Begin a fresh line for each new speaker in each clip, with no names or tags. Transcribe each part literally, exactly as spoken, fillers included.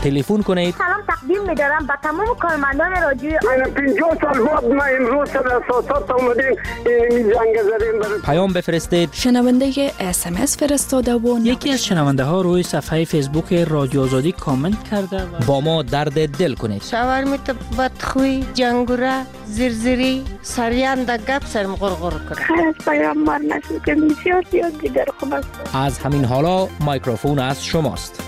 تلفن کنید.
سلام تقدیم می‌دارم به تمام کارمندان رادیو.
من پنجاه سال بعد ما امروز سر اساسات اومدیم این جنگ زدیم.
پیام بفرستید.
شنونده اس ام اس فرستاده و
یکی از شنونده ها روی صفحه فیسبوک رادیو آزادی کامنت کرده و
با ما درد دل کنید.
شاورمیت بدخوی، جنگوره، زرزری، سریان در گپ سرم غرغر کنه.
خیر از پیامبر نسل که بسیار زیاد دیگر خوب است.
از همین حالا میکروفون از شماست.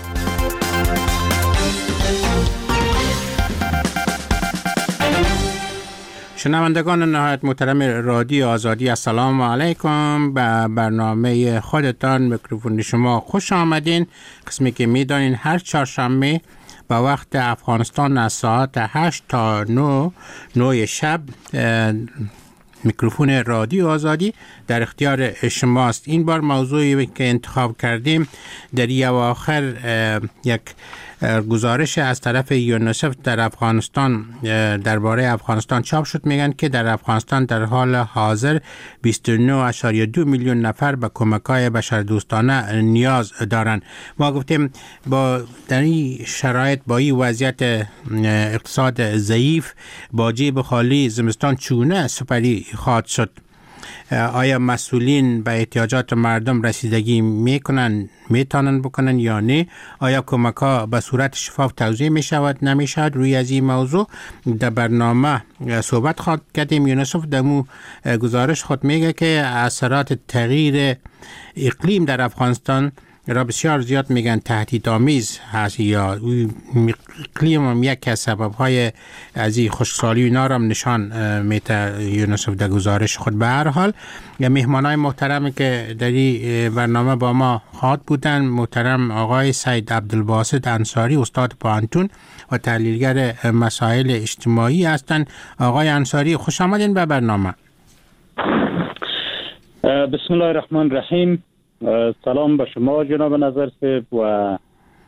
شنوندگان نهایت محترم رادیو آزادی، السلام علیکم. به برنامه خودتان میکروفون شما خوش آمدین. قسمی که میدانین هر چهارشنبه با وقت افغانستان از ساعت هشت تا نه نه شب میکروفون رادیو آزادی در اختیار شماست. این بار موضوعی که انتخاب کردیم در یه آخر یک گزارش از طرف یونیسف در افغانستان درباره افغانستان چاپ شد. میگن که در افغانستان در حال حاضر بیست و نه ممیز دو میلیون نفر به کمک‌های بشردوستانه نیاز دارند. ما گفتیم با در این شرایط، با این وضعیت اقتصاد ضعیف، با جیب خالی زمستان چونه سپری خواهد شد؟ آیا مسئولین به احتیاجات مردم رسیدگی میکنن، میتونن بکنن یا نه؟ آیا کمک ها به صورت شفاف توزیع می شود، نمی شود؟ روی از این موضوع در برنامه صحبت خواهد کردیم. یونیسف در مو گزارش خود میگه که اثرات تغییر اقلیم در افغانستان را بسیار زیاد میگن تهدیدآمیز هست، یا اقلیم هم یک از سبب‌های از این خشکسالی اینا را نشان میده یونیسف در گزارش خود. به هر حال مهمانای محترمی که در این برنامه با ما خواهد بودن، محترم آقای سید عبدالباسط انصاری، استاد پانتون و تحلیلگر مسائل اجتماعی هستند. آقای انصاری خوش آمدین به برنامه.
بسم الله الرحمن الرحیم. سلام به شما جناب نظر صاحب و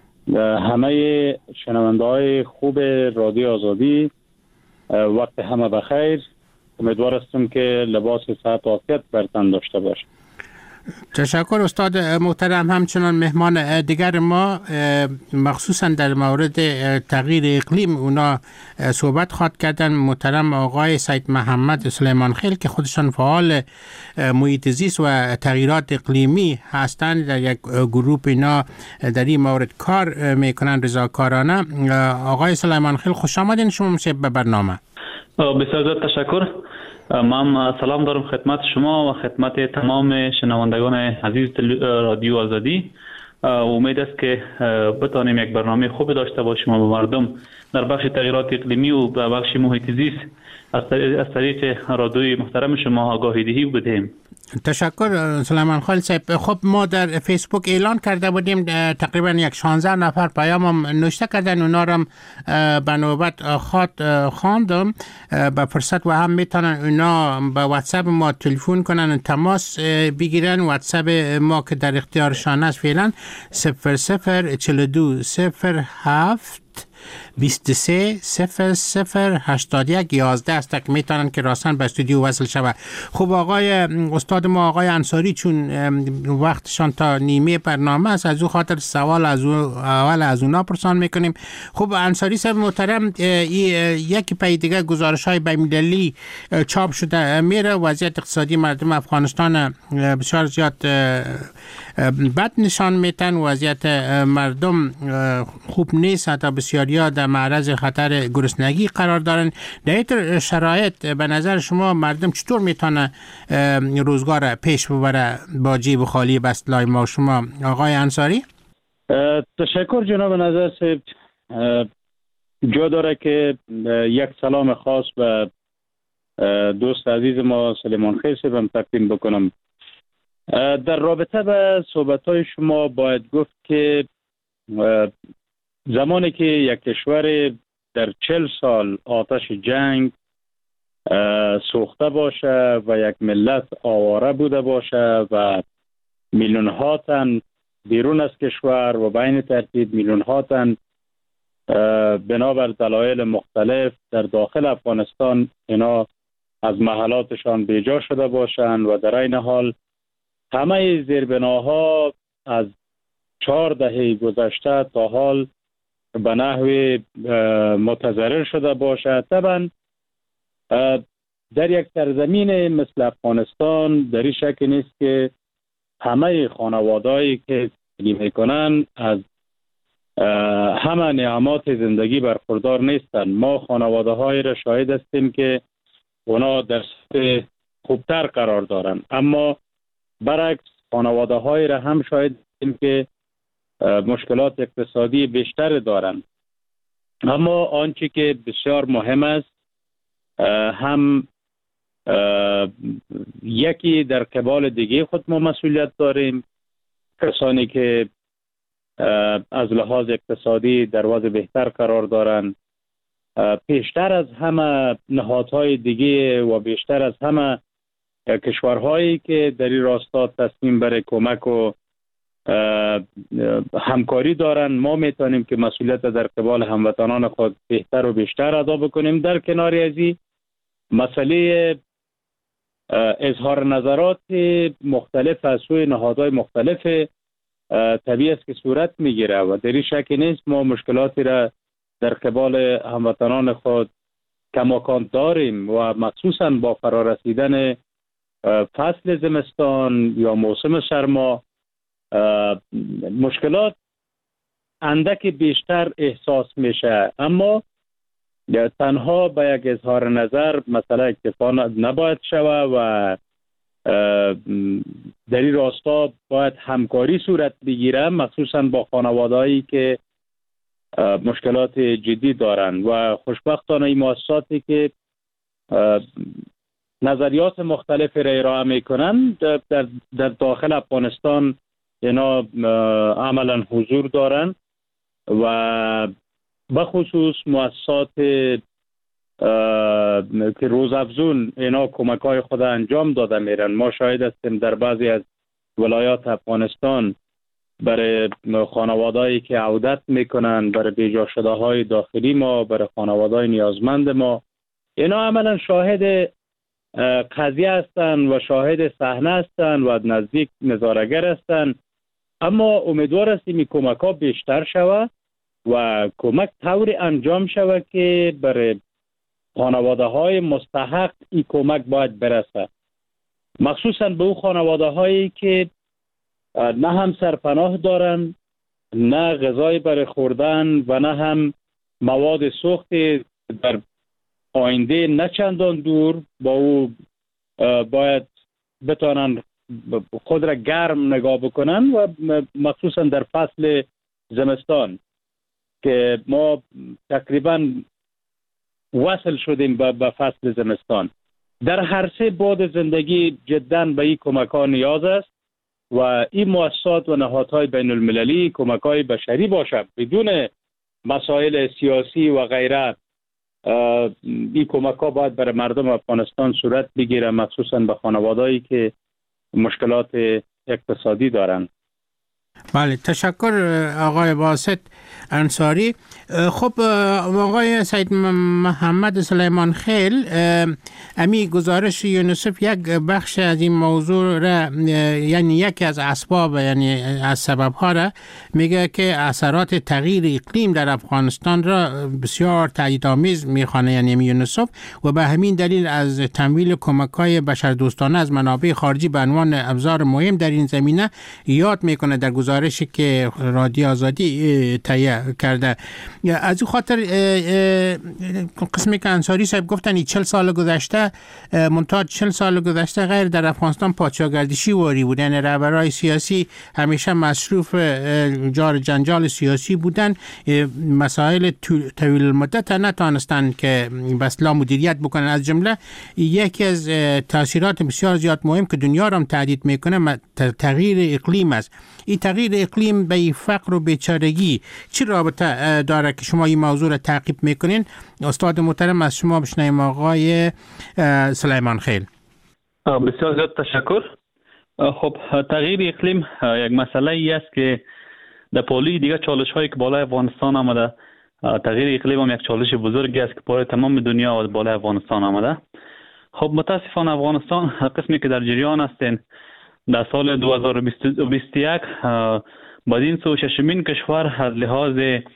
همه شنونده های خوب رادیو آزادی. وقت همه بخیر. امیدوار هستم که لباس صحت و عافیت بر تن داشته باشه.
تشکر استاد محترم. همچنان مهمان دیگر ما مخصوصا در مورد تغییر اقلیم اونا صحبت خواهد کردن، محترم آقای سید محمد سلیمان خیل که خودشان فعال محیط زیست و تغییرات اقلیمی هستند. در یک گروه اینا در این مورد کار میکنن رضاکارانه. آقای سلیمان خیل خوش آمدین شما به برنامه.
بسیار زیاد تشکر. من سلام دارم خدمت شما و خدمت تمام شنوندگان عزیز رادیو آزادی. امید است که بتانیم یک برنامه خوب داشته باشیم و مردم در بخش تغییرات اقلیمی و در بخش محیط زیست از طریق رادیوی محترم شما آگاهی دهی بدهیم.
تشکر سلیمان خیل صاحب. خب ما در فیسبوک اعلان کرده بودیم تقریبا یک شانزده نفر پیام هم نوشته کردن، اونا رو به نوبت خواهد خواندم به فرصت و هم میتونن اونا به واتساپ ما تلفن کنن، تماس بگیرن. واتساپ ما که در اختیارشان است فعلا صفر صفر چهل و دو صفر هفت بیست و سه صفر صفر هشتاد و یک یازده است که میتونن که راستن به استودیو وصل شود. خب آقای استاد ما آقای انصاری، چون وقتشان تا نیمه برنامه است، از او خاطر سوال از او اول از اونا پرسان میکنیم. خب انصاری صاحب محترم، یکی پای دیگه گزارش های بین‌المللی چاپ شده میره، وضعیت اقتصادی مردم افغانستان بسیار زیاد بد نشان میتن، وضعیت مردم خوب نیست، حتی بسیاریا در معرض خطر گرسنگی قرار دارن. در این شرایط به نظر شما مردم چطور میتونه روزگار پیش ببره با جیب خالی بسلای ما شما آقای انصاری؟
تشکر جناب نظر صاحب. جا داره که یک سلام خاص به دوست عزیز ما سلیمان خیل صاحب هم تقدیم بکنم. در رابطه به صحبت‌های شما باید گفت که زمانی که یک کشور در چل سال آتش جنگ سوخته باشه و یک ملت آواره بوده باشه و میلیون ها تن بیرون از کشور و بین ترتیب میلیون ها تن بنابر دلایل مختلف در داخل افغانستان اینا از محلاتشان بیجا شده باشند و در این حال همه زیربناها از چهار دهه گذشته تا حال به نحو متضرر شده باشه. طبعا در یک سرزمین مثل افغانستان در این شک نیست که همه خانوادهایی که زندگی میکنن از همه نعمات زندگی برخوردار نیستند. ما خانواده های را شاهد هستیم که اونا در سطح خوبتر قرار دارند، اما برعکس خانواده های را هم شاهد هستیم که مشکلات اقتصادی بیشتر دارند. اما آنچه که بسیار مهم است، هم یکی در قبال دیگه خود ما مسئولیت داریم. کسانی که از لحاظ اقتصادی در وضع بهتر قرار دارند، پیشتر از همه نهادهای دیگه و بیشتر از همه کشورهایی که در این راستا تصمیم بر کمک و همکاری دارن، ما میتونیم که مسئولیت در قبال هموطنان خود بهتر و بیشتر ادا بکنیم. در کنار ازی مسئله اظهار نظرات مختلف از سوی نهادهای مختلف طبیعی است که صورت میگیره و در این شک نیست ما مشکلاتی را در قبال هموطنان خود کماکان داریم و مخصوصا با فرارسیدن فصل زمستان یا موسم سرما مشکلات اندک بیشتر احساس میشه. اما تنها به یک اظهار نظر مثلا اکتفا نباید شود و در این راستا باید همکاری صورت بگیره، مخصوصا با خانوادهایی که مشکلات جدی دارند و خوشبختانه این مؤسساتی که نظریات مختلف را ارائه میکنن در, در داخل افغانستان اینا عملا حضور دارن و بخصوص مؤسسات که روزافزون اینا کمک های خود انجام داده میرن. ما شاهد هستیم در بعضی از ولایات افغانستان برای خانوادهایی که عودت میکنن، برای بیجا شده های داخلی ما، برای خانوادهای نیازمند ما، اینا عملا شاهد قضیه هستن و شاهد صحنه هستن و نزدیک نظارگر هستن. اما امیدوار هستیم این کمک ها بیشتر شود و کمک طوری انجام شود که برای خانواده های مستحق این کمک باید برسه، مخصوصا به اون خانواده هایی که نه هم سرپناه دارن، نه غذای برای خوردن و نه هم مواد سوخت در آینده نه چندان دور با او باید بتانن خود را گرم نگاه بکنن و مخصوصا در فصل زمستان که ما تقریبا وصل شدیم به فصل زمستان. در هر سه بعد زندگی جدا به این کمک ها نیاز است و این مؤسسات و نهادهای بین المللی کمک های بشری باشد، بدون مسائل سیاسی و غیره. این کمک ها باید برای مردم افغانستان صورت بگیره، مخصوصا به خانوادهایی که مشکلات اقتصادی دارند.
بله، تشکر آقای واسط انصاری. خب آقای سید محمد سلیمان خیل، امی گزارش یونیسف یک بخش از این موضوع را، یعنی یکی از اسباب، یعنی از سببها را میگه که اثرات تغییر اقلیم در افغانستان را بسیار تهدیدآمیز میخوانه، یعنی یونیسف، و به همین دلیل از تمویل کمک‌های بشردوستانه از منابع خارجی به عنوان ابزار مهم در این زمینه یاد میکنه در گزارشی که رادیو آزادی تهیه کرده. از این خاطر قسمی که انصاری صاحب گفتن چهل سال گذشته، منتها چهل سال گذشته غیر در افغانستان پادشاهگردشی واری بود، یعنی رهبرای سیاسی همیشه مصروف جار جنجال سیاسی بودن، مسائل طویل المدت نتانستن که به اصلاح مدیریت بکنن. از جمله یکی از تاثیرات بسیار زیاد مهم که دنیا را تهدید میکنه تغییر اقلیم است. این تغییر اقلیم به فقر و بیچارگی چی رابطه داره که شما این موضوع را تعقیب میکنین؟ استاد محترم از شما بشنویم آقای سلیمان خیل.
بسیار زیاد تشکر. خب تغییر اقلیم یک مسئله ای است که در پولی دیگه چالش هایی که بالای افغانستان آمده، تغییر اقلیم هم یک چالش بزرگی است که بالای تمام دنیا و بالای افغانستان آمده. خب متاسفانه افغانستان قسمی که در جریان هستین در سال دو هزار و بیست و یک بدین سو ششمین کشور از لحاظ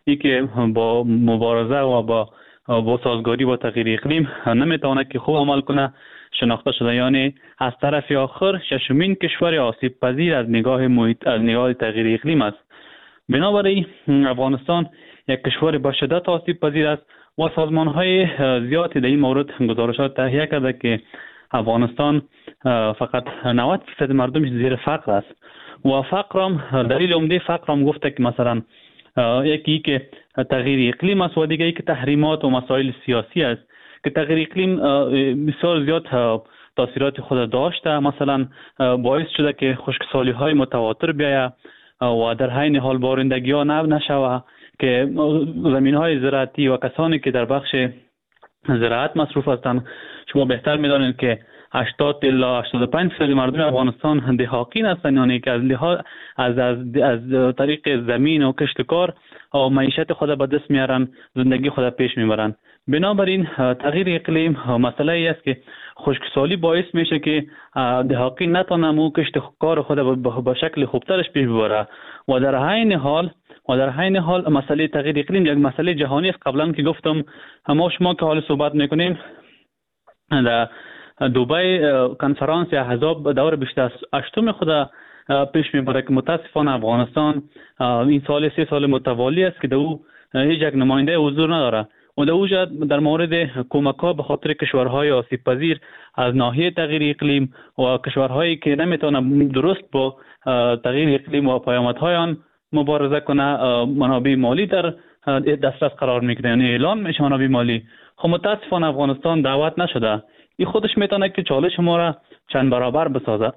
ای که با مبارزه و با با سازگاری با تغییر اقلیم نمیتونه که خوب عمل کنه شناخته شده. یعنی از طرف آخر ششمین کشور آسیب پذیر از نگاه محیط از نگاه تغییر اقلیم است. بنابراین افغانستان یک کشور با شدت آسیب پذیر است و سازمان های زیادی در این مورد گزارشات تهیه کرده که افغانستان فقط نود درصد مردمش زیر فقر است و فقرم دلیل عمده فقرم گفته که مثلا یکی که تغییر اقلیم است و دیگه ای که تحریمات و مسائل سیاسی است که تغییر اقلیم بسیار زیاد تاثیرات خود داشته. مثلا باعث شده که خشکسالی های متواتر بیاید و در حین حال بارندگی ها نشوه که زمین های زراعتی و کسانی که در بخش زراعت مصروف هستند. شما بهتر می‌دانید که هشتاد الی هشتاد و پنج درصد مردم افغانستان دهاقین هستند، یعنی که از لحاظ از از از طریق زمین و کشتکار و معیشت خود به دست میارن، زندگی خود پیش میبرن. بنابراین تغییر اقلیم مسئله ای است که خشکسالی باعث میشه که دهاقین نتونه مو کشتکار خود به شکل خوبترش پیش ببره و در عین حال و در حین حال مسئله تغییر اقلیم یک مسئله جهانی است. قبلا که گفتم ما شما که حال صحبت میکنیم در دبی کنفرانس احزاب دور بیست و هشتم خود پیش میبره که متاسفانه افغانستان این سال سه سال متوالی است که در او هیچ یک نماینده حضور نداره و در اوجا در مورد کمک‌ها به خاطر کشورهای آسیب پذیر از ناحیه تغییر اقلیم و کشورهایی که نمیتونن درست با تغییر اقلیم و پیامدهای آن مبارزه کنه منابع مالی در دسترس قرار میگیره، یعنی اعلان میشه منابع مالی. خب متاسفانه افغانستان دعوت نشده. این خودش میتونه که چالش ما را چند برابر بسازه.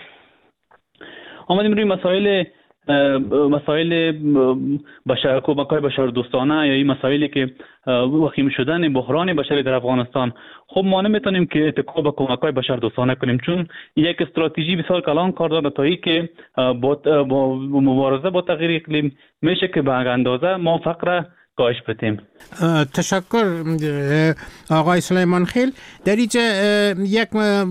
آمدیم روی مسائل مسائل بشر کمک‌های بشردوستانه یا این مسائلی که وخیم شدن بحران بشری در افغانستان. خب ما نمیتونیم که اتکا به کمک‌های بشردوستانه کنیم، چون یک استراتژی بسیار کلان کار داره تا ای که با مبارزه با تغییر اقلیم میشه که به اندازه ما فقر کاهش بدیم.
تشکر آقای سلیمان خیل. در اینجا یک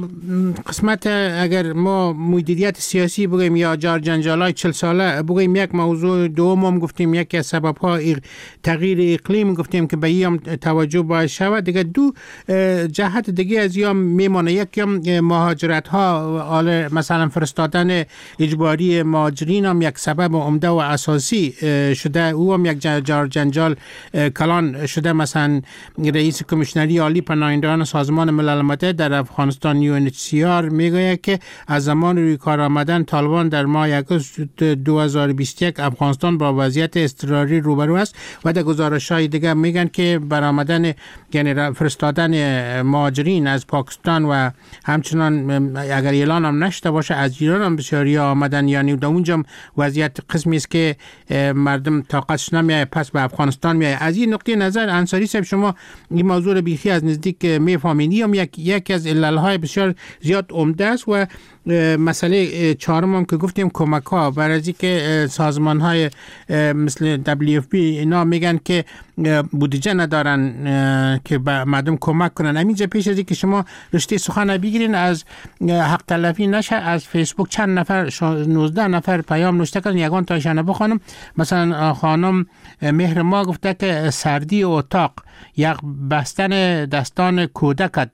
قسمت اگر ما مدیریت سیاسی بگیم یا جار جنجالای چل ساله بگیم، یک موضوع دوم هم گفتیم یکی از سبب‌ها تغییر اقلیم گفتیم که به این توجه باید شود. دیگه دو جهت دیگه از یا میمونه، یکی هم مهاجرت ها، مثلا فرستادن اجباری مهاجرین هم یک سبب عمده و اساسی شده، او هم یک جار جنجال کلان شده. مثلا رئیس کمیشنری عالی پناهندگان سازمان ملل متحد در افغانستان یو ان اچ سی آر میگه که از زمان روی کار آمدن طالبان در ماه آگوست دو هزار و بیست و یک افغانستان با وضعیت اضطراری روبرو است و در گزارش‌های دیگه میگن که برآمدن یعنی فرستادن مهاجرین از پاکستان و همچنان اگر اعلان هم نشده باشه از ایران هم بسیاری آمدن، یعنی در اونجا وضعیت قسمی است که مردم طاقتش نمیاد پس به افغانستان میاد. از این نقطه نظر انصاری صاحب شما این موضوع رو بیخی از نزدیک میفهمید. هم یک یکی از عللهای بسیار زیاد عمده است و مسئله چهارم هم که گفتیم کمک ها، برای که سازمان های مثل دبلیو اف پی اینا میگن که بودجه ندارن که به مردم کمک کنن. همینجا پیش از اینکه شما رشته سخن بگیرین از حق تلفی نشه، از فیسبوک چند نفر نوزده نفر پیام نوشته کردن، یگان تایشانه بخونم. مثلا خانم مهر ما گفته که سردی اتاق یک بستن دستان کودک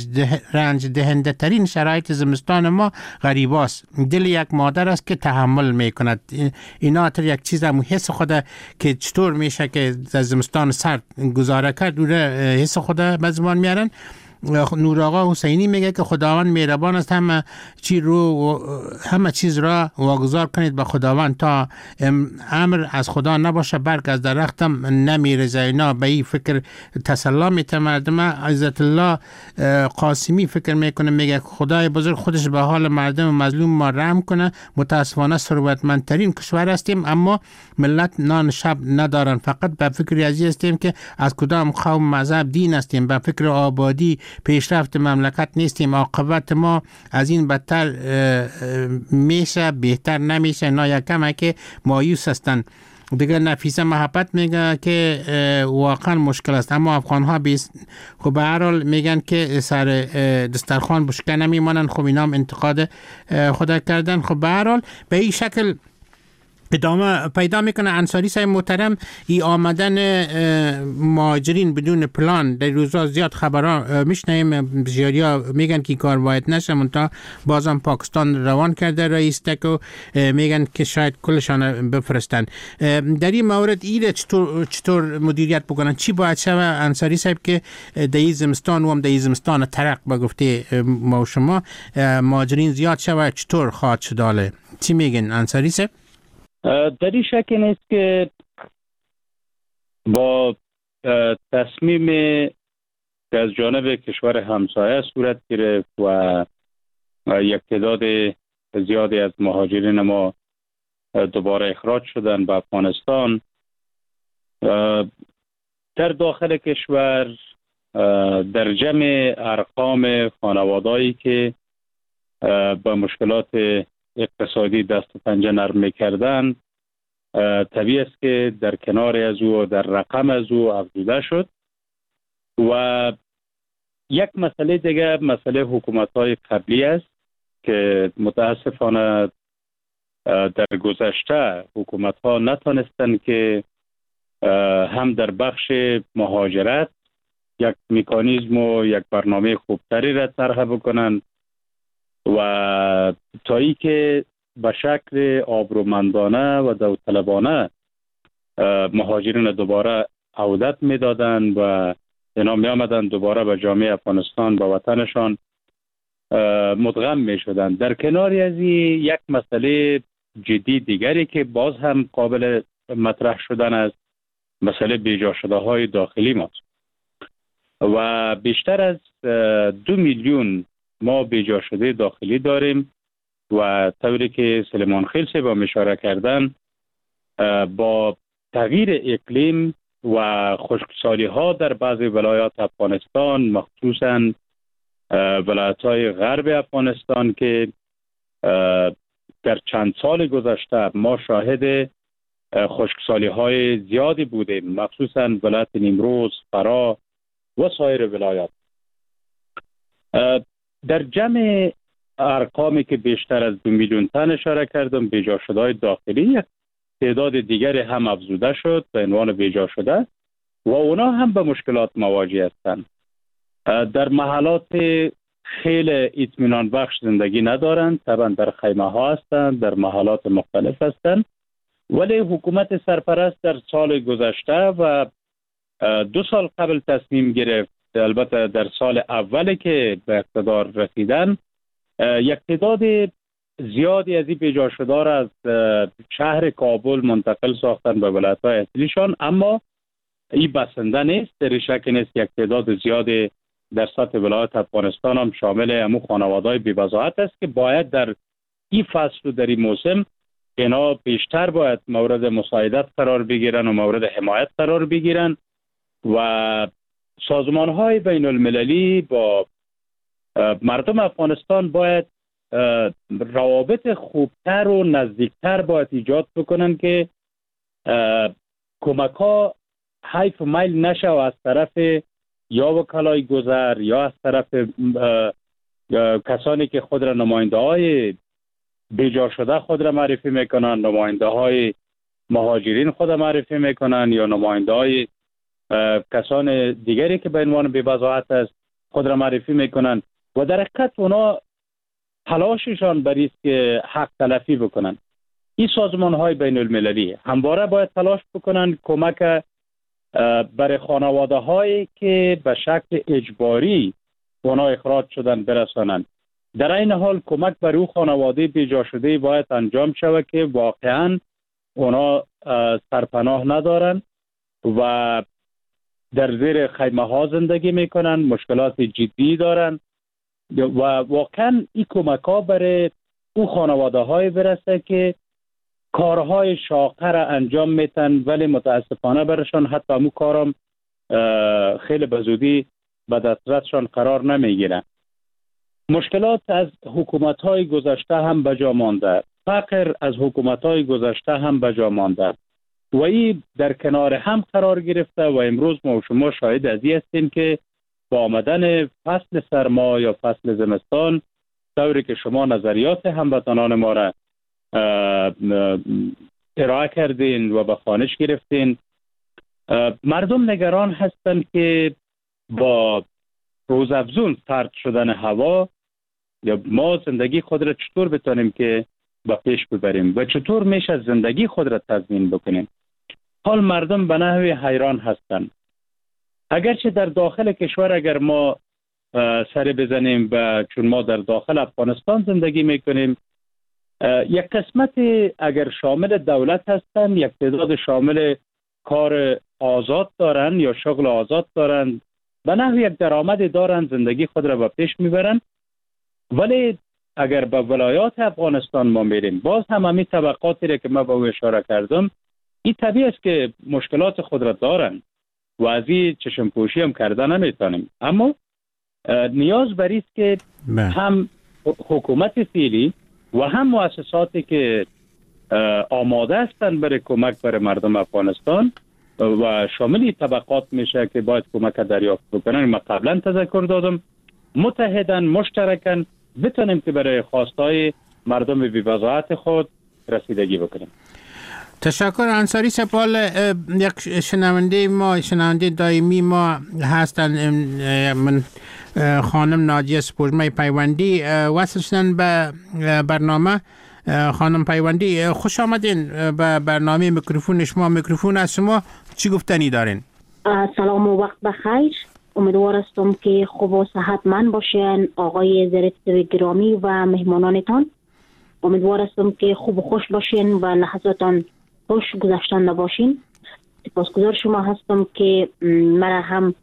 رنج دهنده ترین شرایط زمستان ما غریباست. دل یک مادر است که تحمل میکند. اینا تر یک چیز هم حس خود که چطور میشه که زمستان سرد گذاره کرد او حس خود به زبان میارن. نور آقا حسینی میگه که خداوند مهربان است، همه چی رو همه چیز را واگذار کنید به خداوند تا امر از خدا نباشه برگ از درختم نمیرزه. اینا به این فکر تسلا میته مردم. عزت الله قاسمی فکر میکنه، میگه خدای بزرگ خودش به حال مردم مظلوم ما رحم کنه. متاسفانه ثروتمندترین کشور هستیم اما ملت نان شب ندارن. فقط به فکر ازی هستیم که از کدام قوم مذهب دین هستیم، به فکر آبادی پیشرفت مملکت نیستیم. عاقبت ما از این بدتر میشه، بهتر نمیشه. اینا یکم که مایوس هستن. دیگه نفیسه محبت میگه که واقعا مشکل است، اما افغان ها بیست خب به هر حال میگن که سر دسترخوان بشکه نمیمانن. خب اینا هم انتقاد خدا کردن. خب به هر حال به این شکل ادامه پیدا میکنه. انصاری صاحب محترم، ای آمدن مهاجرین بدون پلان در روزها زیاد خبرها میشنیم، بسیاریا میگن که کار باید نشه، منتها بازم پاکستان روان کرده رئیس تکو، میگن که شاید کلشان بفرستن. در این مورد ایره چطور چطور مدیریت بکنن؟ چی باید شوه انصاری صاحب که در این زمستان و هم در این زمستان ترق به گفته ما و شما مهاجرین زیاد شوه، چطور خواهد شداله؟ چی میگن انصاری صاحب؟
در این شک نیست که با تصمیم که از جانب کشور همسایه صورت گرفت و یک تعداد زیادی از مهاجرین ما دوباره اخراج شدن به افغانستان، در داخل کشور در جمع ارقام خانوادهایی که با مشکلات اقتصادی دست و پنجه نرم میکردن، طبیعی است که در کنار از او و در رقم از او افزوده شد. و یک مسئله دیگه مسئله حکومت‌های قبلی است که متاسفانه در گذشته حکومت‌ها نتونستند که هم در بخش مهاجرت یک مکانیزم و یک برنامه خوبتری را طرح بکنند و تا ای که به شکل آبرومندانه و داوطلبانه مهاجرین دوباره عودت میدادند و اینا می آمدند دوباره به جامعه افغانستان، به وطنشان مدغم می شدند. در کناری از یک مسئله جدی دیگری که باز هم قابل مطرح شدن است، مسئله بیجا شده های داخلی ماست و بیشتر از دو میلیون ما بیجا شده داخلی داریم و طوری که سلیمان خیل صاحب هم اشاره کردن، با تغییر اقلیم و خشکسالی ها در بعضی ولایات افغانستان، مخصوصاً ولایت های غرب افغانستان که در چند سال گذشته ما شاهد خشکسالی های زیادی بودیم، مخصوصاً ولایت نیمروز، فرا و سایر ولایات. در جمع ارقامی که بیشتر از دو میلیون تن اشاره کردم بیجا شده های داخلی، یک تعداد دیگری هم افزوده شد به عنوان بیجا شده و اونا هم به مشکلات مواجه هستند. در محلات خیلی اطمینان بخش زندگی ندارند، طبعا در خیمه ها هستند، در محلات مختلف هستند، ولی حکومت سرپرست در سال گذشته و دو سال قبل تصمیم گرفت، البته در سال اولی که به اقتدار رسیدن، یک تعداد زیادی از این بیجا شده را از شهر کابل منتقل ساختن به ولایت‌های اصلیشان، اما این بسنده نیست. در شک نیست یک تعداد زیادی در سطح ولایت افغانستان هم شامل همون خانواده‌های بی‌وضاحت است که باید در این فصل و در این موسم اینا بیشتر باید مورد مساعدت قرار بگیرن و مورد حمایت قرار بگیرن و سازمان‌های بین المللی با مردم افغانستان باید روابط خوبتر و نزدیکتر باید ایجاد بکنن که کمک ها حیف و میل نشه و از طرف یا وکلای گذر یا از طرف کسانی که خود را نماینده های بیجا شده خود را معرفی میکنن، نماینده های مهاجرین خود را معرفی میکنن یا نماینده های کسان دیگری که به عنوان بی‌وضاحت است خود را معرفی میکنن و در حقیقت اونا تلاششان برای است که حق تلفی بکنن. این سازمان های بین المللی همواره باید تلاش بکنن کمک برای خانواده هایی که به شکل اجباری اونا اخراج شدن برسانند. در این حال کمک برای او خانواده بیجا شده باید انجام شود که واقعا اونا سرپناه ندارن و در زیر خیمه ها زندگی میکنن، مشکلات جدی دارن و واقعا این کمک ها برای او خانواده های برسه که کارهای شاقه را انجام میتن ولی متاسفانه برشان حتی همون کارم خیلی بزودی به دسترسشان قرار نمیگیرن. مشکلات از حکومت های گذشته هم بجا مانده، فقر از حکومت های گذشته هم بجا مانده و این در کنار هم قرار گرفته و امروز ما و شما شاهد از این هستیم که با آمدن فصل سرما یا فصل زمستان، طوری که شما نظریات هموطنان ما را ارائه کردین و به خوانش گرفتین. مردم نگران هستند که با روزافزون سرد شدن هوا یا ما زندگی خود را چطور بتانیم که به پیش ببریم و چطور میشه زندگی خود را تضمین بکنیم. حال مردم به نحوی حیران هستند. اگرچه در داخل کشور اگر ما سر بزنیم و چون ما در داخل افغانستان زندگی میکنیم، یک قسمت اگر شامل دولت هستن، یک تعداد شامل کار آزاد دارن یا شغل آزاد دارن، به نحو یک درآمد دارن، زندگی خود را به پیش میبرن. ولی اگر به ولایات افغانستان ما میریم، باز هم همین طبقاتی را که ما به او اشاره کردم، این طبیعی است که مشکلات خود را دارن و از این چشم پوشی هم کردن نمیتونیم. اما نیاز بر است که هم حکومت فعلی و هم مؤسساتی که آماده هستند برای کمک برای مردم افغانستان و شامل طبقات میشه که باید کمک دریافت بکنن. ما قبلا تذکر دادم، متحدن، مشترکن بتونیم که برای خواستهای مردم بی‌وضاحت خود رسیدگی بکنیم.
تشکر انصاری سپال. یک شنونده ما، شنونده دائمی ما هستن، من خانم ناجیه سپوږمۍ پیوندی وصل شدن به برنامه. خانم پیوندی خوش آمدین به برنامه میکروفون شما. میکروفون از شما، چی گفتنی دارین؟
سلام و وقت بخیر. امیدوار هستم که خوب و صحتمند باشین آقای زرتشت گرامی و مهمانانتان. امیدوار هستم که خوب و خوش باشین و لحظاتان خوش گذشتنده باشین. سپاسگزار شما هستم که مرا هم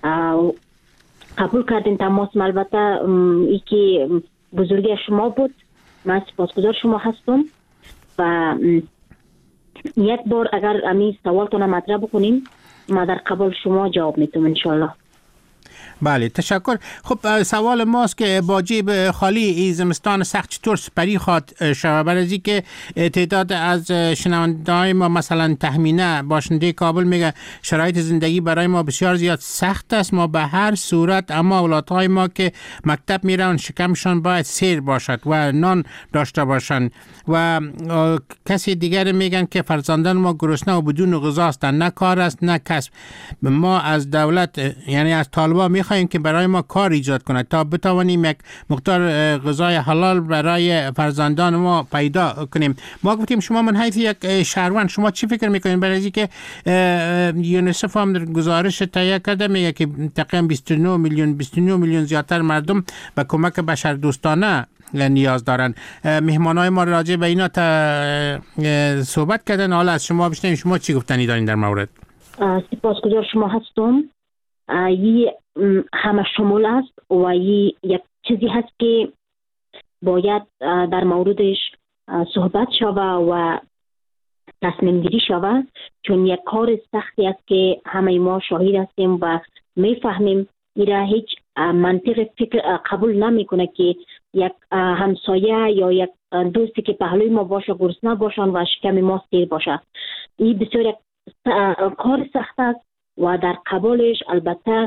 قبول کردین تماس. البته ای که بزرگی شما بود، من سپاسگزار شما هستم و یک بار اگر امی سوالتون مطرح بکنیم ما در قبال شما جواب میتونم انشالله.
بله تشکر. خب سوال ماست که با جیب خالی ای زمستان سخت چطور سپری خواد شود؟ برای که تعداد از شنونده‌های ما مثلا تهمینه باشنده کابل میگه شرایط زندگی برای ما بسیار زیاد سخت است، ما به هر صورت اما اولادهای ما که مکتب میرن شکمشان باید سیر باشد و نان داشته باشن و کسی دیگر میگن که فرزندان ما گرسنه و بدون غذا هستند، نه کار است نه کسب. ما از دولت یعنی از طالبان میخوایم که برای ما کار ایجاد کنه تا بتوانیم یک مقدار غذای حلال برای فرزندان ما پیدا کنیم. ما گفتیم شما من حیث یک شهروند شما چی فکر میکنین؟ برای اینکه یونیسف هم در گزارش تهیه کرده میگه که تقریبا بیست و نه میلیون بیست و نه میلیون زیادتر مردم به کمک بشردوستانه نیاز دارن. مهمانای ما راجع به اینا تا صحبت کردن، حالا از شما بشنویم شما چی گفتنی دارین در مورد.
سپاسگزار شما هستم. یه همه شمول است و یه یک چیزی هست که باید در موردش صحبت شوه و تصمیم گیری شوه، چون یک کار سختی است که همه ما شاهد هستیم و میفهمیم. ایره هیچ منطق فکر قبول نمیکنه که یک همسایه یا یک دوستی که پهلوی ما باشه گرسنه باشن و شکم ما سیر باشه. این بسیار یک کار سخت است و در قبالش البته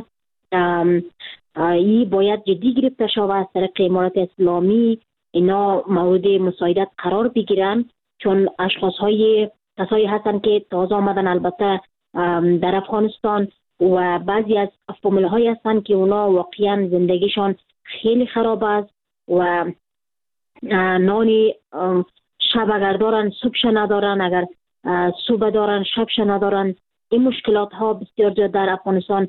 ای باید جدی گرفته شود از طریق امارت اسلامی. اینا مورد مساعدت قرار بگیرن، چون اشخاص های کسایی هستن که تازه آمدن البته در افغانستان و بعضی از فامیل های هستن که اونا واقعا زندگیشان خیلی خراب است و نانی شب اگر دارن صبحش ندارن، اگر صبح دارن شبش ندارن. این مشکلات ها بسیار زیاد در افغانستان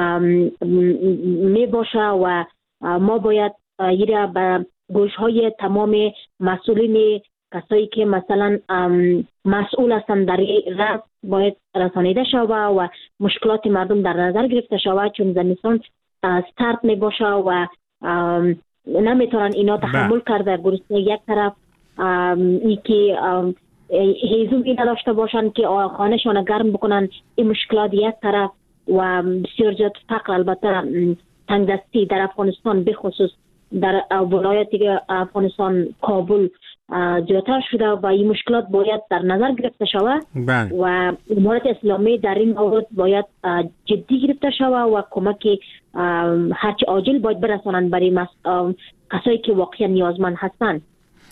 می باشه و ما باید ایره به گوش های تمام مسئولین، کسایی که مثلا مسئول هستند در رأس باید رسانیده شوه و مشکلات مردم در نظر گرفته شوه، چون زمستان سرد می باشه و نمیتونن اینا تحمل کرده گرسنه یک طرف، ای که هیزومی نداشته باشن که خانهشان گرم بکنن، این مشکلات یک طرف و بسیار زیاد فقر البته تنگدستی در افغانستان بخصوص در ولایت افغانستان کابل زیادتر شده و این مشکلات باید در نظر گرفته شود و امارت اسلامی در این مورد باید جدی گرفته شود و کمک هرچی عاجل باید برسانند برای کسایی که واقعا نیازمند هستند.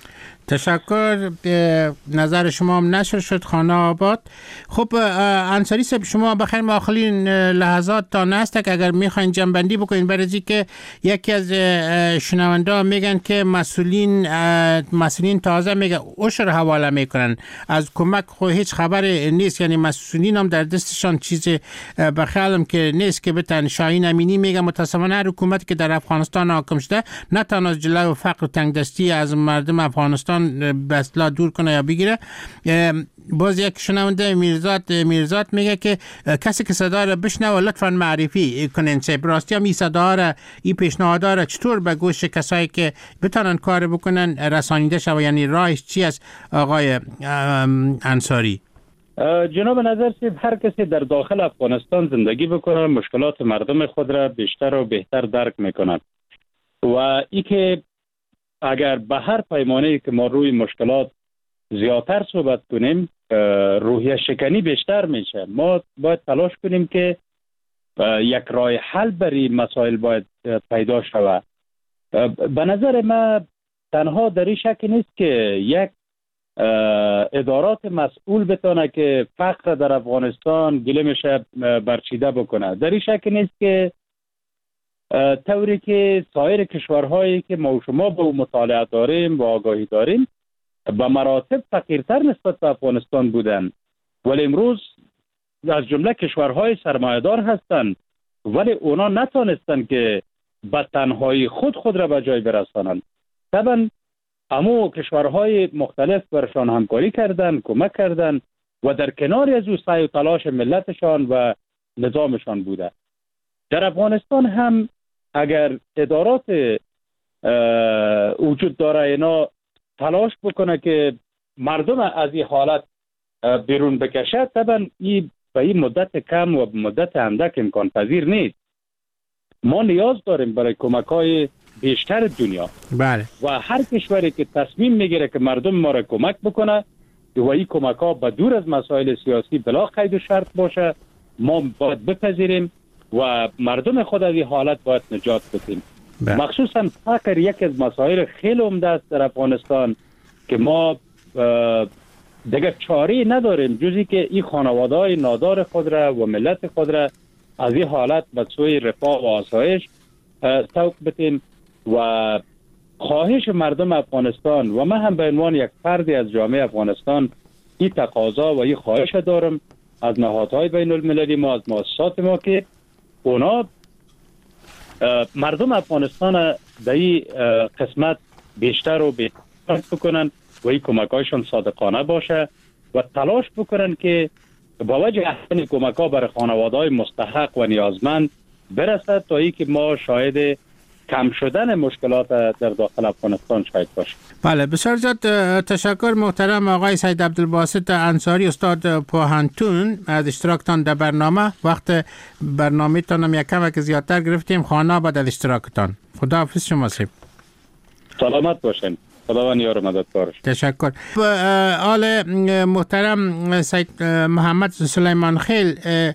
تشکر. نظر شما هم نشر شد خانه آباد. خب انصاری صاحب، شما بخیر ما آخرین لحظات تا نست که اگر میخواین جنبندی بکنین، برای که یکی از شنونده میگن که مسئولین مسئولین تازه میگه عشر حواله میکنن از کمک، خو هیچ خبر نیست، یعنی مسئولین هم در دستشان چیز بخیالم که نیست که بتن. شاهین امینی میگه متاسفانه حکومتی که در افغانستان حاکم شده نتونه از جلوی فقر و تنگدستی از مردم افغانستان به اصطلاح دور کنه یا بگیره. باز یک شنونده میرزاد میرزاد میگه که کسی که صدا را بشنوه لطفاً معرفی کنین. چه راستی هم این صدا را، این پیشنهادها را چطور به گوش کسایی که بتونن کار بکنن رسانیده شود؟ یعنی راهش چی است آقای انصاری؟
جناب نظر سید، هر کسی در داخل افغانستان زندگی بکنه مشکلات مردم خود را بیشتر و بهتر درک میکنه و ای که اگر به هر پیمانه‌ای که ما روی مشکلات زیادتر صحبت کنیم روحیه شکنی بیشتر میشه. ما باید تلاش کنیم که یک راه حل برای مسائل باید پیدا شود. به نظر من تنها در این شک نیست که یک ادارات مسئول بتونه که فقر در افغانستان گلمش برچیده بکنه. در این شک نیست که طوری که سایر کشورهایی که ما و شما به مطالعه داریم و آگاهی داریم به مراتب فقیرتر نسبت به افغانستان بودن، ولی امروز از جمله کشورهای سرمایه‌دار هستند، ولی اونا نتونستن که به تنهایی خود خود را به جای برسانند. طبعا همو کشورهای مختلف برشان همکاری کردن، کمک کردن و در کنار از او سعی و تلاش ملتشان و نظامشان بوده. در افغانستان هم اگر ادارات وجود داره اینا تلاش بکنه که مردم از این حالت بیرون بکشه، طبعا این به این مدت کم و مدت اندک امکان پذیر نیست. ما نیاز داریم برای کمک های بیشتر دنیا.
بله. و
هر کشوری که تصمیم میگیره که مردم ما را کمک بکنه و این کمک ها به دور از مسائل سیاسی بلا قید و شرط باشه، ما باید بپذیریم و مردم خود از این حالت باید نجات بدیم. بله. مخصوصا فقر یک از مسائل خیلی عمده است در افغانستان که ما دیگه چاره نداریم جزی که این خانواده‌های نادار خود را و ملت خود را از این حالت به سوی رفاه و آسایش سوق بدیم. و خواهش مردم افغانستان و من هم به عنوان یک فردی از جامعه افغانستان این تقاضا و این خواهش دارم از نهادهای بین المللی ما، از مؤسسات ما، که اونا مردم افغانستان در این قسمت بیشتر و بیشتر بکنن و این کمکایشان صادقانه باشه و تلاش بکنن که با وجه احسن کمک ها برای خانواده های مستحق و نیازمند برسد تا ای که ما شاهد کم شدن مشکلات در داخل افغانستان شاید باشیم.
بله، بسیار زیاد تشکر محترم آقای سید عبدالباسط انصاری، استاد پوهنتون، از اشتراکتان در برنامه. وقت برنامه تانم یک کم که زیادتر گرفتیم، خانه با در اشتراکتان. خدا حافظ شما سیب.
سلامت باشین. خداوند یار مددکار.
تشکر. آل محترم سید محمد سلیمان خیل،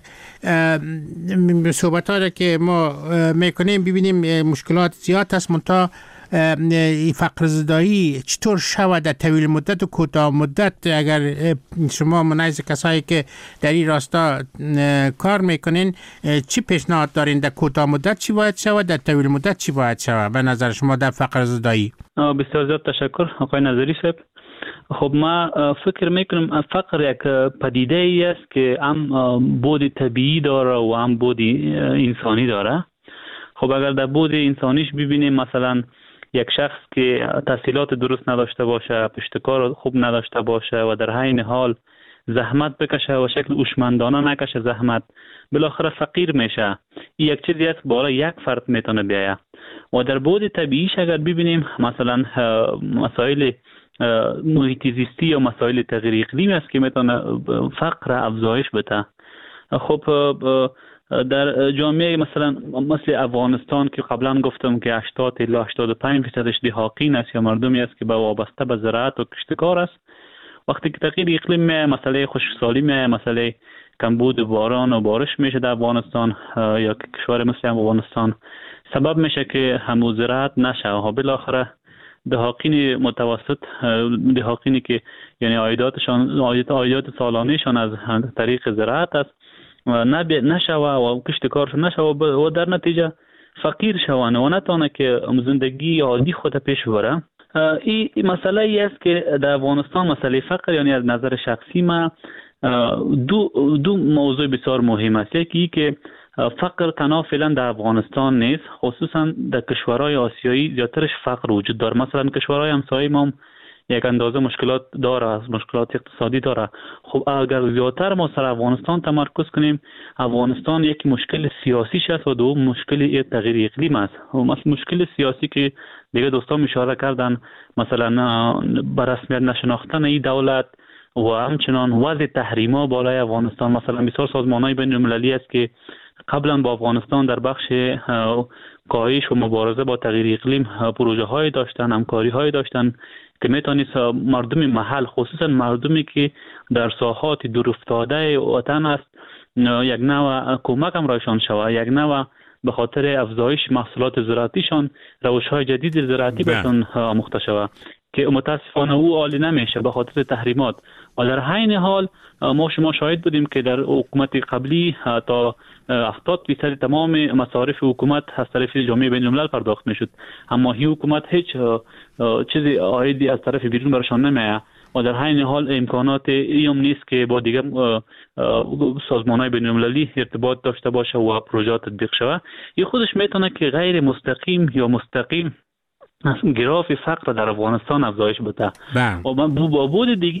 صحبت ها را که ما میکنیم ببینیم مشکلات زیاد است، منتها فقر زدایی چطور شود در طویل مدت و کوتاه مدت؟ اگر شما منعیز کسایی که در این راستا کار میکنین چی پیشنهاد دارین؟ در کوتاه مدت چی باید شود، در طویل مدت چی باید شود به نظر شما در فقر زدایی؟
بسیار زیاد تشکر آقای نظری صاحب. خب ما فکر میکنم فقر یک پدیده ای است که هم بود طبیعی داره و هم بود انسانی داره. خب اگر در بود انسانیش ببینیم، مثلا یک شخص که تحصیلات درست نداشته باشه، پشتکار خوب نداشته باشه و در عین حال زحمت بکشه و شکل هوشمندانه نکشه زحمت، بالاخره فقیر میشه. این یک چیزی است بالا یک فرد میتونه بیایه. و در بود طبیعیش اگر ببینیم، مثلا مسائل محیط زیستی یا مسائل تغییر اقلیمی است که میتونه فقر افزایش بده. خب در جامعه مثلا مثل افغانستان که قبلا گفتم که هشتاد الی هشتاد و پنج درصدش دهاقین است یا مردمی است که با وابسته به زراعت و کشتکار است، وقتی که تغییر اقلیم می مسئله خشکسالی می مسئله کمبود باران و بارش میشه در افغانستان یا کشور مثل افغانستان، سبب میشه که همو زراعت نشه و بالاخره دهاقین متوسط، دهاقینی که یعنی عایداتشان عایدات عایدات سالانهشان از طریق زراعت است و نشوه و کشت کارشون نشوه و در نتیجه فقیر شوند و نتونه که زندگی عادی خود پیش ببره. این مسئله ای است که در افغانستان مسئله فقر یعنی از نظر شخصی ما دو دو موضوع بسیار مهم است. یکی که فقر تنها فعلا در افغانستان نیست، خصوصا در کشورهای آسیایی زیادترش فقر وجود داره. مثلا کشورهای همسایه ما یک اندازه مشکلات داره، مشکلات اقتصادی داره. خب اگر زیادتر ما سر افغانستان تمرکز کنیم، افغانستان یک مشکل سیاسیش است و دو مشکل تغییر اقلیم است. مثلا مشکل سیاسی که دیگه دوستان اشاره کردن، مثلا به رسمیت نشناختن این دولت و همچنان وضع تحریما بالای افغانستان. مثلا بسیار سازمان‌های بین‌المللی است که قبلا با افغانستان در بخش کاهش و مبارزه با تغییر اقلیم پروژه های داشتن، همکاری های داشتن که میتونست مردم محل، خصوصا مردمی که در ساحات دورافتاده وطن است، یک نوع کمک هم رایشان شود، یک نوع به خاطر افزایش محصولات زراعتیشان روش های جدید زراعتی بهشون آموخته شود که متاسفانه او عالی نمیشه به خاطر تحریمات. و در عین حال ما شما شاهد بودیم که در حکومت قبلی تا هفتاد درصد تمام مصارف حکومت از طرف جامعه بین الملل پرداخت میشد، اما این حکومت هیچ چیزی عایدی از طرف بیرون برشان نمیاد و در عین حال امکانات ایم نیست که با دیگر سازمان‌های بین المللی ارتباط داشته باشه و پروژه تطبیق شود. این خودش میتونه که غیر مستقیم یا مستقیم گراف فقر در افغانستان افزایش بده. و با بود دیگه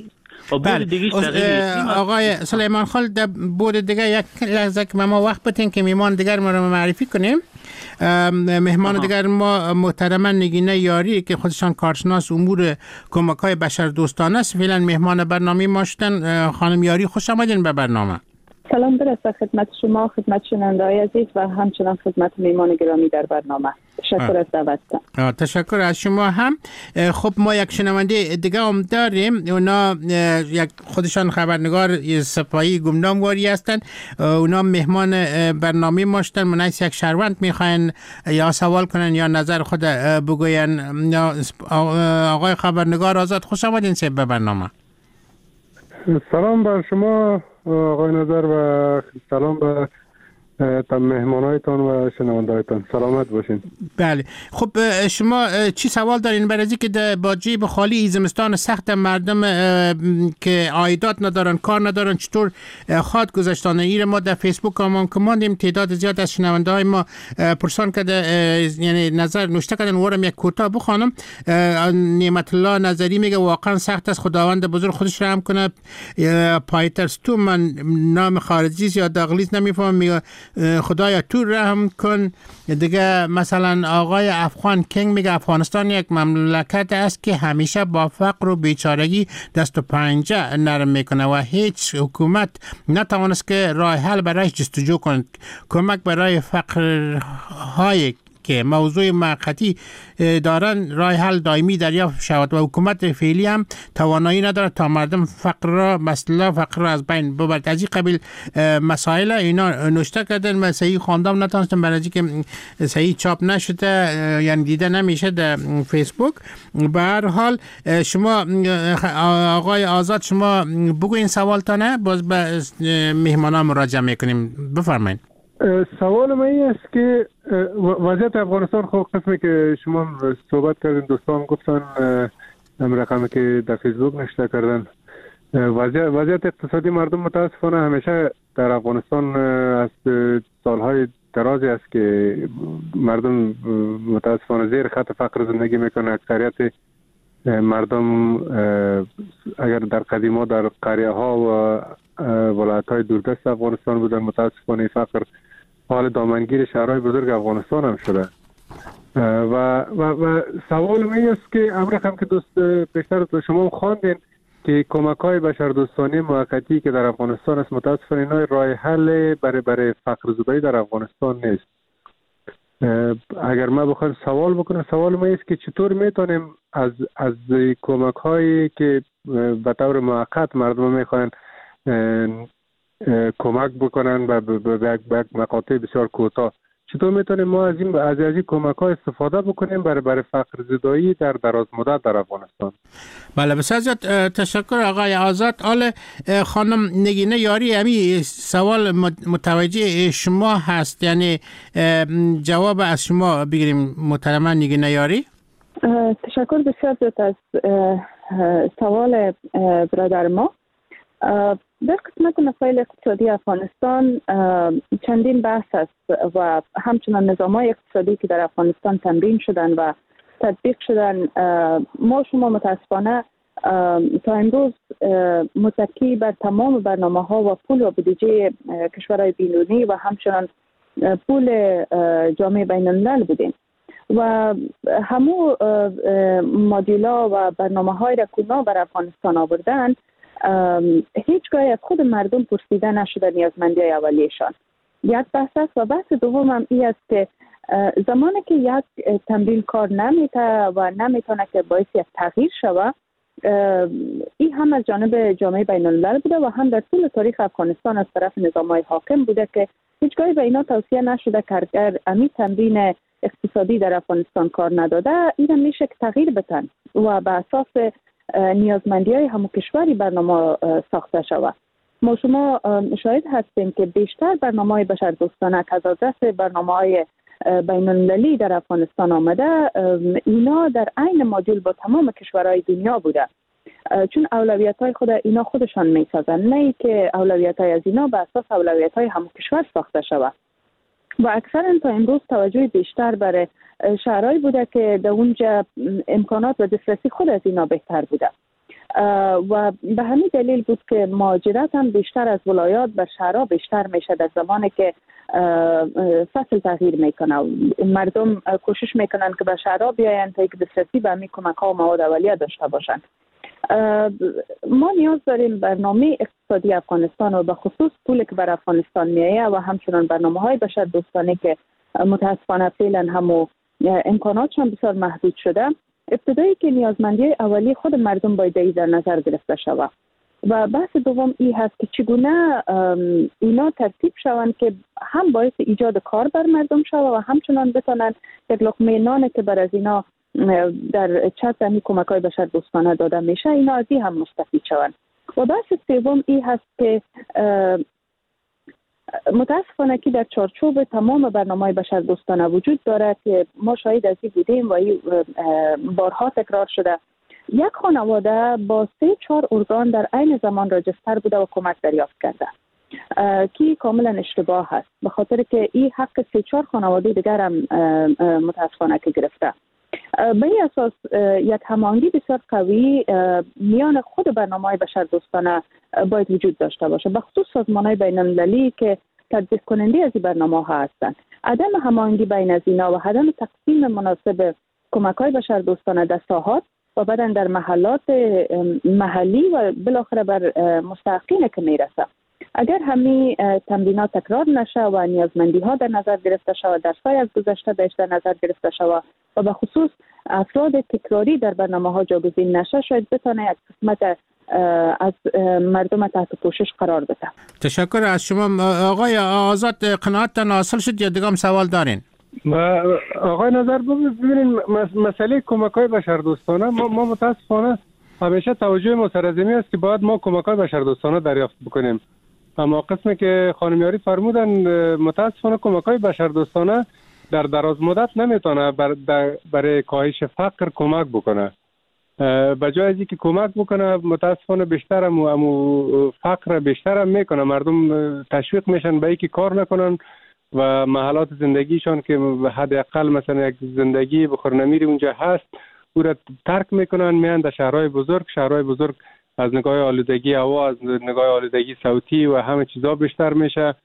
آقای سلیمان خان در بود دیگه یک لحظه که ما وقت بتین که میمان دیگر ما رو معرفی کنیم. مهمان دیگر ما محترما نگینه یاری که خودشان کارشناس امور کمک‌های بشردوستانه است، فعلا مهمان برنامه ما شدن. خانم یاری خوش آمدین به برنامه.
سلام برسه خدمت شما، خدمت شنونده‌های عزیز و همچنان خدمت مهمان گرامی در برنامه. تشکر از دعوتتان.
تشکر از شما هم. خب ما یک شنونده دیگه هم داریم، اونا یک خودشان خبرنگار سپاهی گمنامواری هستن، اونا مهمان برنامه ما شدن. منیس یک شهروند میخواین یا سوال کنن یا نظر خود بگوین. آقای خبرنگار آزاد خوش آمدین به برنامه.
سلام بر شما آقای نظر و سلام به مهمانایتان و شنوندهایتان. سلامت باشین.
بله. خب شما چی سوال دارین برای اینکه با جیب خالی زمستان سخت مردم که عایدات ندارن، کار ندارن، چطور خواد گذاشتن؟ این ما در فیسبوک هم کماندیم، تعداد زیاد از شنونده های ما پرسان کرده، یعنی نظر نوشته کردن. ورم یک کوتاه بخوانم. نعمت الله نظری میگه واقعا سخت است، خداوند بزرگ خودش رحم کنه. پایترستو من نام خارجی یا داغلیز نمیفهمم، میگه خدایا تو رحم کن. دیگه مثلا آقای افغان کینگ میگه افغانستان یک مملکت است که همیشه با فقر و بیچارگی دست و پنجه نرم میکنه و هیچ حکومت نتوانست که راه حل برای جستجو کند. کمک برای فقرهای که موضوع موقتی دارن راه حل دائمی دریافت شود و حکومت فعلی هم توانایی نداره تا مردم فقر را مسئله فقر را از بین ببرد. از این قبیل مسائل اینا نوشته کردن، من صحیح خواندم نتونستم برای که صحیح چاپ نشده، یعنی دیده نمیشه در فیسبوک. به هر حال شما آقای آزاد شما بگوین سوالتانه، باز به مهمانان مراجعه میکنیم. بفرمایید.
سوال من این است که وضعیت افغانستان خب قسمی که شما صحبت کردین، دوستان گفتن هم رقمی که در فیسبوک نشته کردن، وضعیت, وضعیت اقتصادی مردم متاسفانه همیشه در افغانستان از سالهای درازی است که مردم متاسفانه زیر خط فقر زندگی میکنه. اکثریت مردم اگر در قدیما در قریه ها و ولایت های دوردست افغانستان بودن، متاسفانه فقر حال دامنگیر شهرهای بزرگ افغانستان هم شده. و, و, و سوال من است که امر هم که دوست پیشتر شما خواندین که کمک های بشردوستانه موقتی که در افغانستان است، متاسفانه اینا راه حل برای برای فقر زدایی در افغانستان نیست. اگر ما بخوایم سوال بکنم، سوال ما است که چطور میتونیم از از کمک هایی که به طور موقت مردم میخواین کمک بکنن و به یک مقاطع بسیار کوتاه چطور میتونیم ما از این از این کمک ها استفاده بکنیم برای برای فقر زدایی در دراز مدت در افغانستان؟
بله بسیار زیاد تشکر آقای آزاد. حال خانم نگینه یاری همی سوال متوجه شما هست، یعنی جواب از شما بگیریم محترمه نگینه یاری.
تشکر بسیار زیاد از سوال برادر ما. در قسمت مسائل اقتصادی افغانستان چندین بحث است و همچنان نظام‌های اقتصادی که در افغانستان تمرین شدن و تطبیق شدن، ما شما متاسفانه تا امروز متکی بر تمام برنامه‌ها و پول و بودجه کشورهای بین‌المللی و همچنان پول جامعه بین‌الملل بودیم و همو مدیلا و برنامه‌های را که اونا بر افغانستان آوردن هیچگاه از خود مردم پرسیده نشده نیازمندی اولیشان. یک بحث است و بحث دوم هم این است که زمانی که یک تمرین کار نمیته و نمیتونه که باعث یک تغییر شوه، این هم از جانب جامعه بین الملل بوده و هم در طول تاریخ افغانستان از طرف نظام‌های حاکم بوده که هیچگاه به اینا توصیه نشده که اگر امی تمرین اقتصادی در افغانستان کار نداده این میشه که تغییر بتن و به اساس نیازمندی های همون کشوری برنامه ساخته شود. ما شما شاهد هستیم که بیشتر برنامه های بشردوستانه که از دست برنامه های بین المللی در افغانستان آمده، اینا در عین مدل با تمام کشورهای دنیا بوده، چون اولویت های خود اینا خودشان می سازن، نه که اولویت های از اینا به اساس اولویت های همون کشور ساخته شود. و اکثرا تا امروز توجه بیشتر برای شهرهایی بوده که در اونجا امکانات و دسترسی خود از اینا بهتر بوده و به همین دلیل بود که مهاجرت هم بیشتر از ولایات بر شهرها بیشتر میشه در زمانی که فصل تغییر میکنه. مردم کوشش میکنن که به شهرها بیاین تا که دسترسی به همین کمک ها و مواد اولیه داشته باشن. ما نیاز داریم برنامه اقتصادی افغانستان و به خصوص پولی که بر افغانستان میایه و همچنان برنامه های بشردوستانه که متاسفانه فعلا همو امکاناتشان بسیار محدود شده، ابتدایی که نیازمندی اولی خود مردم باید در نظر گرفته شود و بحث دوم این هست که چگونه اینا ترتیب شوند که هم باعث ایجاد کار بر مردم شود و همچنان بتونن یک لقمه نان که بر از اینا در چت همی کمک های بشردوستانه داده میشه اینا از این هم مستفید شوند. و بحث سوم این هست که متاسفانه که در چارچوب تمام برنامه‌های بشردوستانه وجود داره که ما شاهد از این بودیم و این بارها تکرار شده. یک خانواده با سه چهار ارگان در عین زمان راجستر بوده و کمک دریافت کرده که کاملا اشتباه هست، به خاطر که این حق سه چهار خانواده دیگر هم متاسفانه که گرفته. به این اساس یک هماهنگی بسیار قوی میان خود برنامه‌های بشردوستانه باید وجود داشته باشه، به خصوص سازمان‌های بین‌المللی که تطبیق کننده از این برنامه‌ها هستند. عدم هماهنگی بین از اینا و عدم تقسیم مناسب کمک‌های بشردوستانه در ساحات و بعداً در محلات محلی و بالاخره بر مستحقین که میرسه، اگر همین تمرینات تکرار نشه و نیازمندی ها در نظر گرفته شود، درس‌های از گذشته بهش در نظر گرفته شود و به خصوص افراد تکراری در برنامه ها جاگزین نشه، شاید بتونه یک قسمت از مردم تحت پوشش قرار بده.
تشکر از شما. آقای آزاد قناعتتان حاصل شد یا دیگه هم سوال دارین؟
آقای نظر ببینید مسئله کمک های بشردوستانه ما, ما متاسفانه همیشه توجه ما سرزمی است که باید ما کمک های بشردوستانه دریافت بکنیم، اما قسمی که خانم یاری فرمودن متاسفانه کمک های بشردوستانه در دراز مدت نمیتونه بر برای کاهش فقر کمک بکنه. به جای از اینکه کمک بکنه متاسفانه بیشتر هم فقر بیشتر هم میکنه. مردم تشویق میشن به اینکه کار نکنن و محلات زندگیشان که حداقل مثلا یک زندگی بخورنمیری اونجا هست او را ترک میکنن، میان در شهرهای بزرگ. شهرهای بزرگ از نگاه آلودگی هوا، از نگاه آلودگی صوتی و همه چیزا بیشتر میشه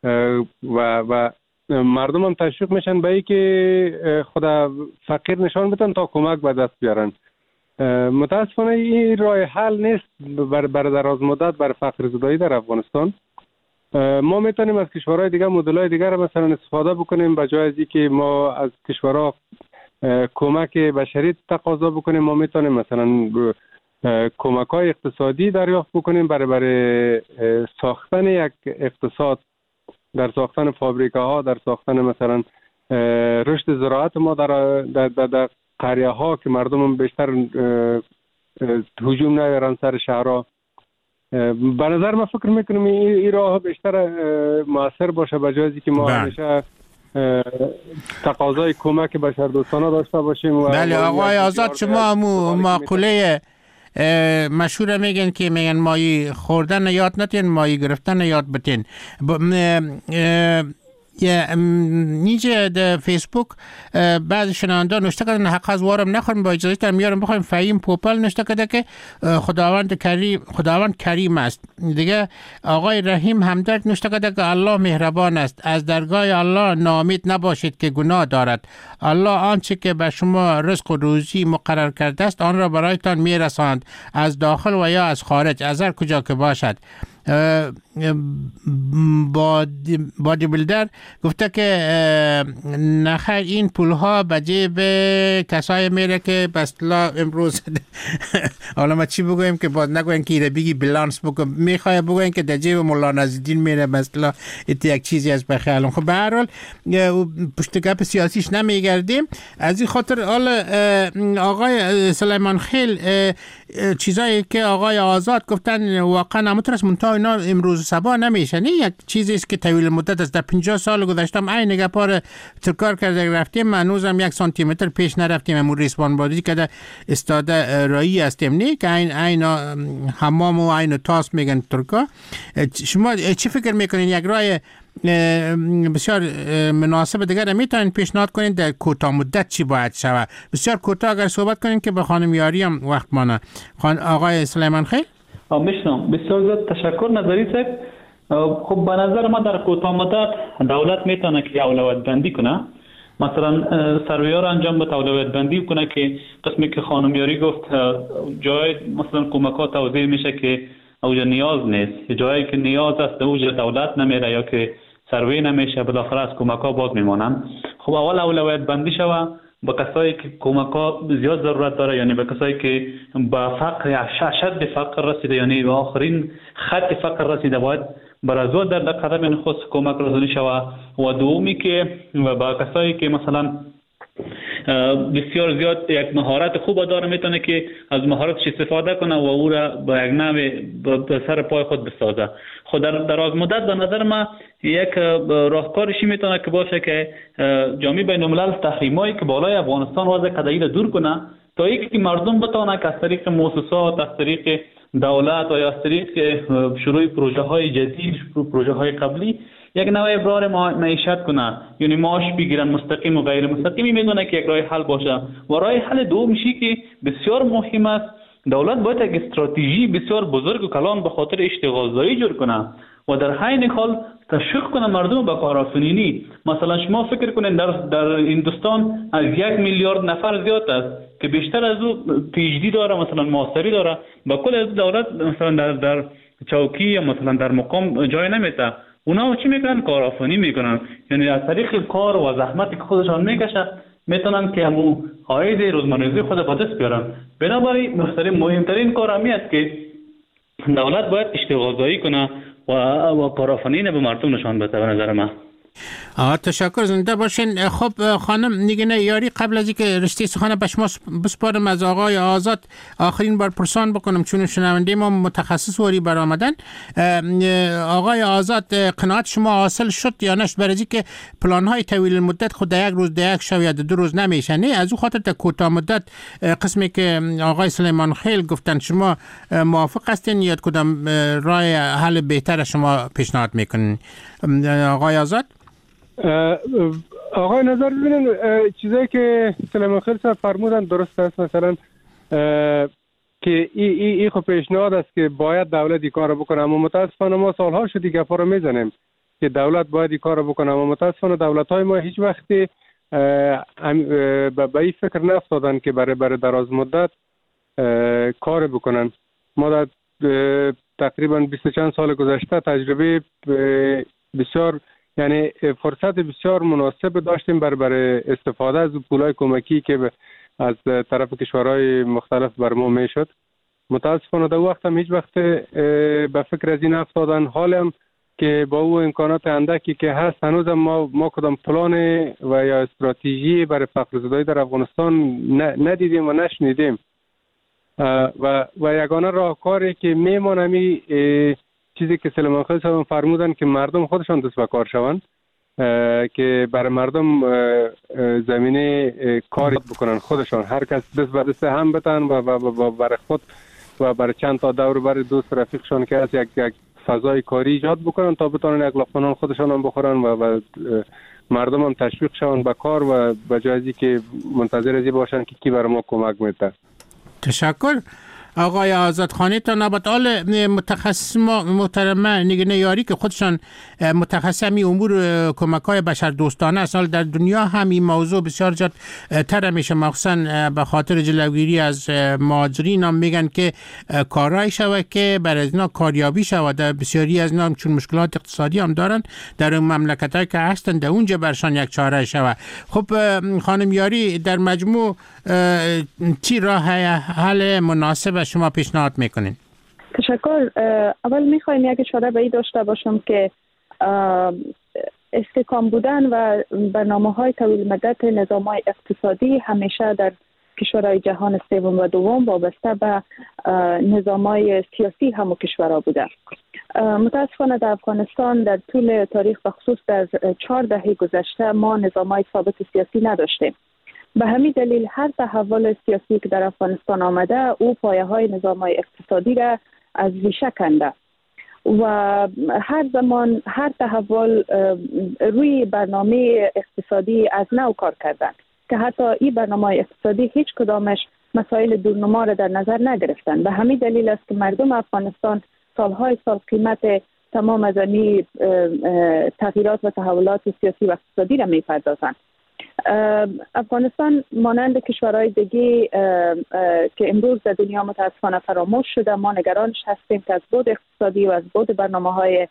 و و مردم هم تشویق میشن به اینکه خدا فقیر نشان بدن تا کمک به دست بیارن. متاسفانه این راه حل نیست بر بر دراز مدت بر فقر زدایی در افغانستان. ما میتونیم از کشورهای دیگر مدل‌های دیگر مثلا استفاده بکنیم، به جای از اینکه ما از کشورها کمک بشری تقاضا بکنیم ما میتونیم مثلا کمک‌های اقتصادی دریافت بکنیم برای برای ساختن یک اقتصاد، در ساختن فابریکه ها، در ساختن مثلا رشد زراعت ما در در, در, در قریه ها که مردم بیشتر هجوم نیارن سر شهرها. به نظر من فکر میکنم این راه بیشتر موثر باشه به جایی که ما همیشه تقاضای کمک بشردوستانه داشته باشیم.
بله آقای آزاد، شما مقوله مشهور میگن که میگن مایی خوردن یاد نتین مایی گرفتن یاد بتین. نیجه در فیسبوک بعض شنونده نوشته کردن حق از وارم نخورم با اجازهتان میارم بخوایم فهیم پوپل نوشته کرده که خداوند کریم خداوند کریم است. دیگه آقای رحیم همدرد نوشته کرده که الله مهربان است، از درگاه الله ناامید نباشید که گناه دارد. الله آنچه که به شما رزق و روزی مقرر کرده است آن را برایتان میرساند، از داخل و یا از خارج، از هر کجا که باشد. بادی بیلدر گفته که نخیر این پول ها به جیب کسای میره که بسلا امروز حالا ما چی بگویم که باز نگویم که ایره بگی بلانس بگویم، میخواه بگویم که در جیب مولا نزدین میره بسلا ایتی یک چیزی از بخیالم. خب به هر حال پشت گپ سیاسیش نمیگردیم. از این خاطر حالا آقای سلیمان خیل چیزایی که آقای آزاد گفتن واقعا نمیتونست منتها اینا امروز صبح نمیشه، نه یک چیزی است که طویل مدت است. در پنجاه سال گذشتم عین گپار ترکار کرده رفتیم، هنوزم یک سانتی متر پیش نرفتیم. امور ریسمان بادی که استاده رایی هستیم نه که عین عین حمام و عین تاس میگن ترکا. شما چی فکر میکنین یک راه بسیار مناسب دیگر میتونین پیشنهاد کنین در کوتاه مدت چی باید شود؟ بسیار کوتاه اگر صحبت کنین که به خانم یاری هم وقت مانه. خان آقای سلیمان خیل
میشنم. بسیار زیاد تشکر نظری صاحب. خب به نظر ما در کوتاه مدت دولت میتونه که اولویت بندی کنه، مثلا سرویار انجام بده، اولویت بندی کنه که قسمی که خانم یاری گفت جای مثلا کمکات توزیع میشه که اوجا نیاز نیست، جایی که نیاز است اوجا دولت نمیره یا که سروی نمیشه بالاخره از کمک‌ها باز میمونن. خب اول اولویت بندی شوه با کسایی که کمک‌ها زیاد ضرورت داره، یعنی با کسایی که با فقر شدید فقر رسیده، یعنی به آخرین خط فقر رسیده، باید برازو در قدم نخست کمک رسانی شوه. و دومی که با کسایی که مثلا بسیار زیاد یک مهارت خوب داره میتونه که از مهارتش استفاده کنه و او را با یک نوع به سر پای خود بسازه. خود در دراز مدت به نظر من یک راهکارشی میتونه که باشه که جامعه بین الملل تحریمایی که بالای افغانستان وضع قضایی دور کنه تا اینکه مردم بتونه که از طریق مؤسسات، از طریق دولت و یا از طریق شروع پروژه های جدید، پروژه های قبلی یک نوع ابرار معیشت کنه، یعنی معاش بگیرن مستقیم و غیر مستقیمی میدونه که یک راه حل باشه. و راه حل دوم میشه که بسیار مهم است، دولت باید یک استراتژی بسیار بزرگ و کلان به خاطر اشتغال زایی جور کنه و در حین حال تشویق کنه مردم به کارآفرینی. مثلا شما فکر کنید در در هندوستان از یک میلیارد نفر زیاد است که بیشتر از او پی اچ دی داره، مثلا ماستری داره، با کل از دولت مثلا در در چوکی یا مثلا در مقام جای نمیته. اونا چی میکنن؟ کارآفرینی میکنن، یعنی از طریق کار و زحمتی که خودشان میکشن میتونن که همون عاید روزمرگی خود به دست بیارن. بنابراین مهمترین کار همی است که دولت باید اشتغال زایی کنه و و کارآفرینی به مردم نشان بده. به نظر من
آه تشکر، زنده باشین. خب خانم نگینه یاری، قبل از اینکه رشته سخن به شما بسپارم از آقای آزاد آخرین بار پرسان بکنم چون شنونده ما متخصص وری برآمدن. آقای آزاد قناعت شما حاصل شد یا نشد برای اینکه پلان های طویل مدت خود در یک روز در یک شب یا دو روز نمیشه؟ نه از اون خاطر در کوتاه مدت قسمی که آقای سلیمان خیل گفتن شما موافق هستین یا کدام راه حل بهتر شما پیشنهاد میکنین؟ آقای آزاد
آقای نظر ببینید، چیزایی که سلیمان خیل صاحب فرمودن درست است. مثلا که این ای ای خب پیشنهاد است که باید دولت این کارو بکنه، اما متاسفانه ما سالها شدی گپا رو میزنیم که دولت باید این کارو بکنه، اما متاسفانه دولت‌های ما هیچ وقتی به این فکر نافتادن که برای برای دراز مدت کار بکنن. ما در تقریبا بیست چند سال گذشته تجربه بسیار یعنی فرصت بسیار مناسب داشتیم برای برای استفاده از پولای کمکی که از طرف کشورهای مختلف بر ما میشد. متاسفانه در وقت هم هیچ وقت به فکر از این افتادن. حال هم که با او امکانات اندکی که هست هنوز ما ما کدام پلان و یا استراتژی برای فقرزدایی در افغانستان ندیدیم و نشنیدیم و و یگانه راهکاری که میمونه می چیزی که سلیمان خیل صاحب فرمودن که مردم خودشان دست به کار شوند که برای مردم زمینه کاری بکنن خودشان، هر کس دست به دست هم بتن و, و, و برای خود و برای چند تا دور برای دوست رفیقشان که از یک یک فضای کاری ایجاد بکنن تا بتونن یک لقمه نان خودشان هم بخورن و, و مردم هم تشویق شون به کار و به جای از که منتظر ازی باشن که کی برای ما کمک میده.
تشکر. آقای آزادخانی تا نباتال متخصص محترمه نگینه یاری که خودشان متخصص همی امور کمک های بشر دوستانه است، در دنیا هم این موضوع بسیار جد تر میشه، مخصوصا به خاطر جلوگیری از مهاجرین هم میگن که کارهای شود که برای از اینا کاریابی شود. در بسیاری از اینا چون مشکلات اقتصادی هم دارن در اون مملکت های که هستن در اونجا برشان یک چاره شود. خب خانم یاری، در مجموع چی راه حل مناسب شما پیشنهاد میکنین؟
تشکر. اول میخوایم یک اشاره به این داشته باشم که استحکام بودن و برنامه‌های طویل مدت نظام‌های اقتصادی همیشه در کشورهای جهان سوم و دوم وابسته به نظام‌های سیاسی همو کشورها بوده. متاسفانه در افغانستان در طول تاریخ و خصوص در چهار دهه گذشته ما نظام‌های ثابت سیاسی نداشتیم. به همین دلیل هر تحول سیاسی که در افغانستان آمده او پایه های نظام های اقتصادی را از ریشه کنده و هر زمان هر تحول روی برنامه اقتصادی از نو کار کردن که حتی این برنامه اقتصادی هیچ کدامش مسائل دورنما را در نظر نگرفتن. به همین دلیل است که مردم افغانستان سالهای سال قیمت تمام از این تغییرات و تحولات سیاسی و اقتصادی را میپردازند. افغانستان مانند کشورهای دیگه که امروز در دنیا متاسفانه فراموش شده، ما نگرانش هستیم که از بود اقتصادی و از بود برنامه‌های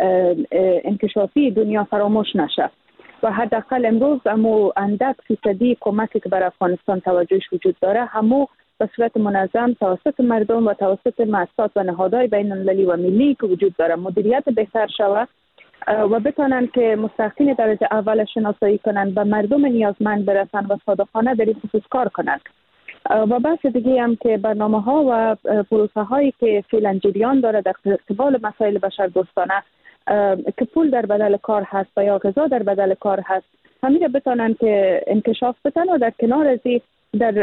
انکشافی دنیا فراموش نشه و حداقل امروز امو اندک فیصدی کمکی که بر افغانستان توجهش وجود داره همو به صورت منظم توسط مردم و توسط مؤسسات و نهادهای بین المللی و ملی که وجود داره مدیریت بهتر شود و بتونن که مستحقین درجه اول شناسایی کنن به مردم نیازمند برسن و صادقانه در این خصوص کار کنن. و بحث دیگه هم که برنامه ها و پروسه هایی که فعلا جریان داره در قبال مسائل بشر دوستانه که پول در بدل کار هست و یا غذا در بدل کار هست، همین بتونن که انکشاف بتن و در کنار ازی در